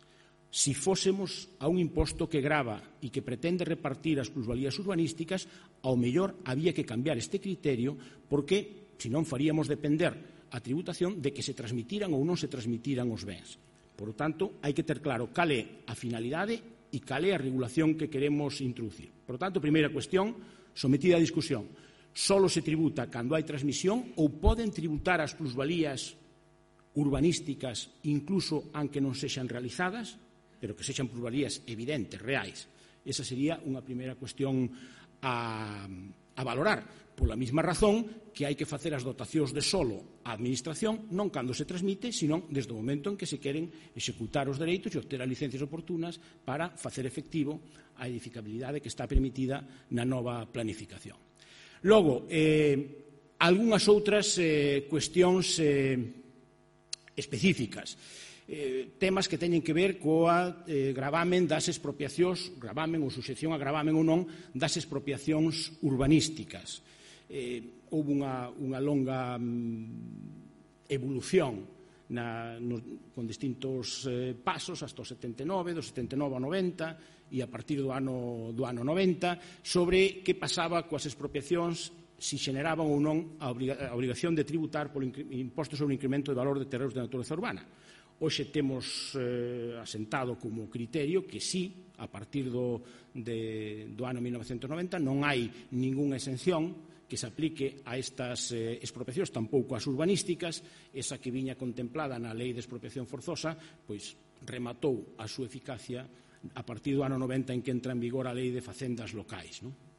si fósemos a un imposto que grava e que pretende repartir as plusvalías urbanísticas, ao mellor había que cambiar este criterio porque, senón, faríamos depender a tributación de que se transmitiran ou non se transmitiran os bens. Por lo tanto, hai que ter claro cal é a finalidade e cal é a regulación que queremos introducir. Por lo tanto, primeira cuestión, sometida a discusión. Solo se tributa cando hai transmisión ou poden tributar as plusvalías urbanísticas incluso aunque non sexan realizadas, pero que sexan plusvalías evidentes, reais. Esa sería unha primeira cuestión a valorar, pola mesma razón que hai que facer as dotacións de solo á administración non cando se transmite, senón desde o momento en que se queren executar os dereitos e obter as licencias oportunas para facer efectivo a edificabilidade que está permitida na nova planificación. Logo, algunhas outras cuestións específicas, temas que teñen que ver coa gravamen das expropiacións, gravamen ou suxección a gravamen ou non das expropiacións urbanísticas. Houve unha longa evolución con distintos pasos hasta o 79, do 79 ao 90 e a partir do ano 90 sobre que pasaba coas expropiacións, si xeneraban ou non a obrigación de tributar polo imposto sobre o incremento de valor de terreos de natureza urbana. Hoxe temos asentado como criterio que sí, a partir do ano 1990 non hai ningunha exención que se aplique a estas expropiacións, tampouco as urbanísticas. Esa que viña contemplada na Lei de Expropiación Forzosa, pois rematou a súa eficacia a partir do ano 90 en que entra en vigor a Lei de Facendas Locais.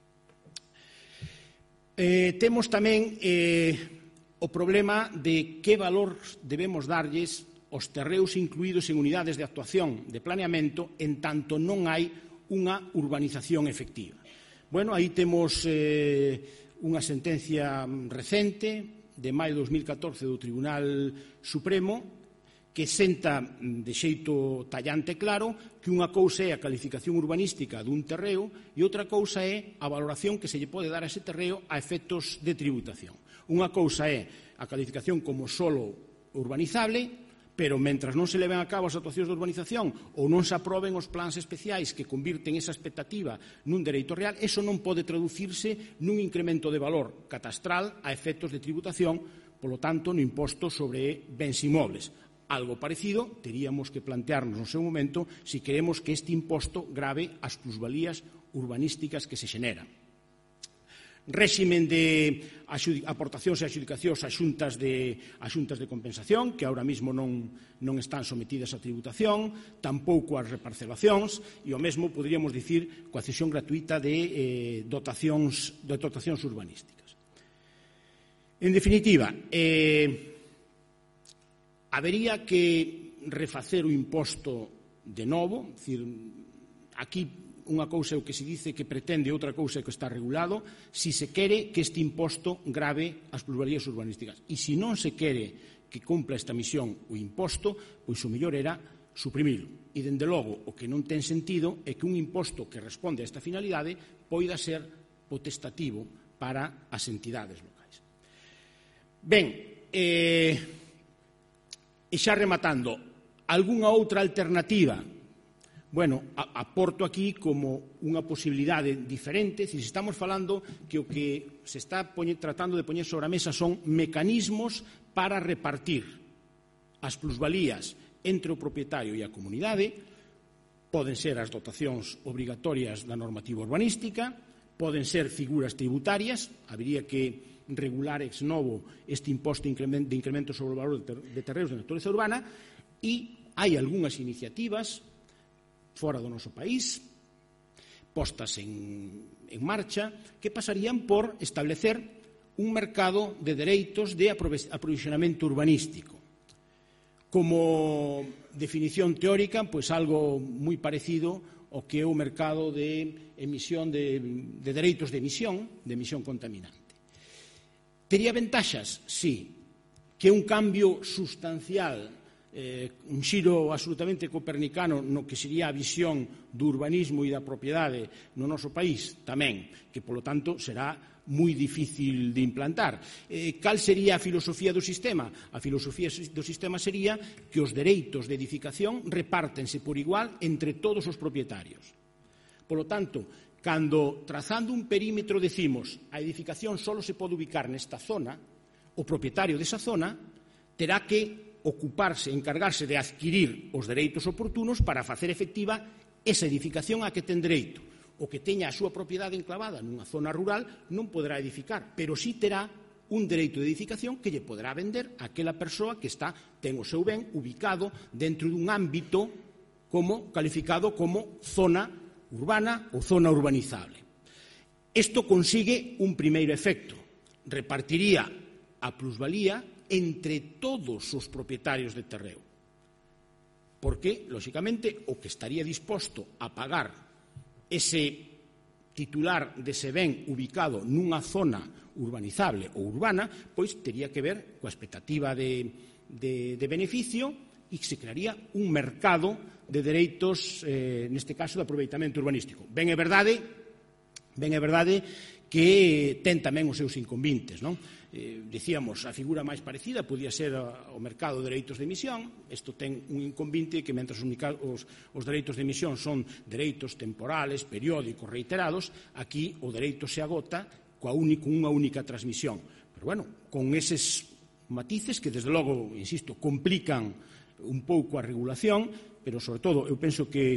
Temos tamén o problema de que valor debemos darlles os terreos incluídos en unidades de actuación de planeamento en tanto non hai unha urbanización efectiva. Bueno, aí temos unha sentencia recente de maio de 2014 do Tribunal Supremo que senta de xeito tallante claro que unha cousa é a calificación urbanística dun terreo e outra cousa é a valoración que se lle pode dar a ese terreo a efectos de tributación. Unha cousa é a calificación como solo urbanizable, pero mentras non se leven a cabo as actuacións de urbanización ou non se aproben os plans especiais que convirten esa expectativa nun dereito real, eso non pode traducirse nun incremento de valor catastral a efectos de tributación, polo tanto, no imposto sobre bens inmobles. Algo parecido teríamos que plantearnos no seu momento se queremos que este imposto grave as plusvalías urbanísticas que se xeneran. Réximen de aportacións e adxudicacións a xuntas de compensación, que ahora mesmo non están sometidas a tributación, tampouco as reparcelacións, e o mesmo poderíamos dicir coa cesión gratuita de dotacións urbanísticas. En definitiva, habería que refacer o imposto de novo, dicir, aquí unha cousa é o que se dice que pretende, outra cousa é que está regulado, si se quere que este imposto grave as plusvalías urbanísticas. E se non se quere que cumpla esta misión o imposto, pois o mellor era suprimilo. E, dende logo, o que non ten sentido é que un imposto que responde a esta finalidade poida ser potestativo para as entidades locais. Ben, e xa rematando, algunha outra alternativa? Bueno, aporto aquí como unha posibilidade diferente, se estamos falando que o que se está tratando de poñer sobre a mesa son mecanismos para repartir as plusvalías entre o propietario e a comunidade, poden ser as dotacións obrigatorias da normativa urbanística, poden ser figuras tributarias, habería que regular ex novo este imposto de incremento sobre o valor de terreos de natureza urbana, e hai algunhas iniciativas fora do noso país, postas en marcha, que pasarían por establecer un mercado de dereitos de aprovisionamento urbanístico. Como definición teórica, pois algo moi parecido ao que é o mercado de emisión de dereitos de emisión contaminante. Tería ventaxas? Sí. Que é un cambio sustancial un xiro absolutamente copernicano no que sería a visión do urbanismo e da propiedade no noso país tamén, que polo tanto será moi difícil de implantar. Cal sería a filosofía do sistema? A filosofía do sistema sería que os dereitos de edificación repártense por igual entre todos os propietarios. Polo tanto, cando trazando un perímetro decimos a edificación só se pode ubicar nesta zona, o propietario desa zona terá que ocuparse, encargarse de adquirir os dereitos oportunos para facer efectiva esa edificación a que ten dereito. O que teña a súa propiedade enclavada nunha zona rural non poderá edificar, pero sí terá un dereito de edificación que lle poderá vender a aquela persoa que ten o seu ben ubicado dentro dun ámbito calificado como zona urbana ou zona urbanizable. Isto consigue un primeiro efecto. Repartiría a plusvalía entre todos os propietarios de terreo. Porque, lóxicamente, o que estaría disposto a pagar ese titular dese ben ubicado nunha zona urbanizable ou urbana, pois tería que ver coa expectativa de beneficio e se crearía un mercado de dereitos, neste caso, de aproveitamento urbanístico. Ben é verdade que ten tamén os seus inconvenientes, non? Dicíamos, a figura máis parecida podía ser o mercado de dereitos de emisión. Isto ten un inconveniente que, mentre os dereitos de emisión son dereitos temporales, periódicos, reiterados, aquí o dereito se agota con unha única transmisión. Pero, bueno, con eses matices que, desde logo, insisto, complican un pouco a regulación, pero, sobre todo, eu penso que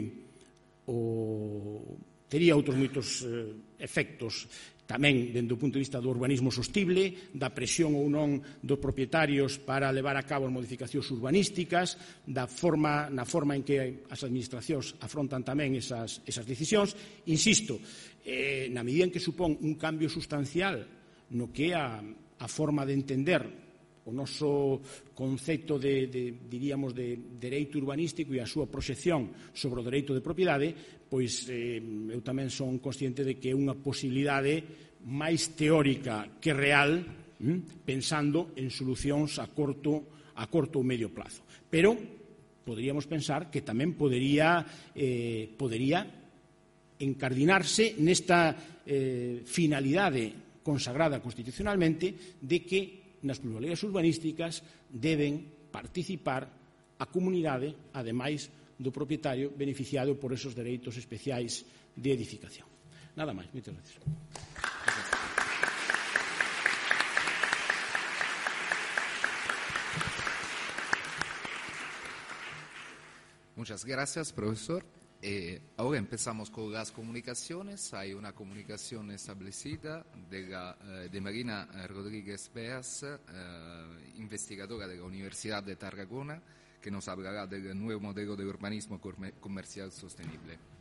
tería outros moitos efectos tamén dende o punto de vista do urbanismo sostible, da presión ou non dos propietarios para levar a cabo as modificacións urbanísticas, na forma en que as administracións afrontan tamén esas decisións. Insisto, na medida en que supón un cambio sustancial no que é a forma de entender o noso concepto diríamos, de dereito urbanístico e a súa proxección sobre o dereito de propiedade, pois eu tamén son consciente de que é unha posibilidade máis teórica que real, pensando en solucións a corto ou medio plazo. Pero poderíamos pensar que tamén podería encardinarse nesta finalidade consagrada constitucionalmente de que nas plusvalías urbanísticas deben participar a comunidade, ademais do propietario beneficiado por esos dereitos especiais de edificación. Nada máis. Moitas gracias. Muchas gracias, profesor. Ahora empezamos con las comunicaciones. Hay una comunicación establecida de Marina Rodríguez Beas, investigadora de la Universidad de Tarragona, que nos hablará del nuevo modelo de urbanismo comercial sostenible.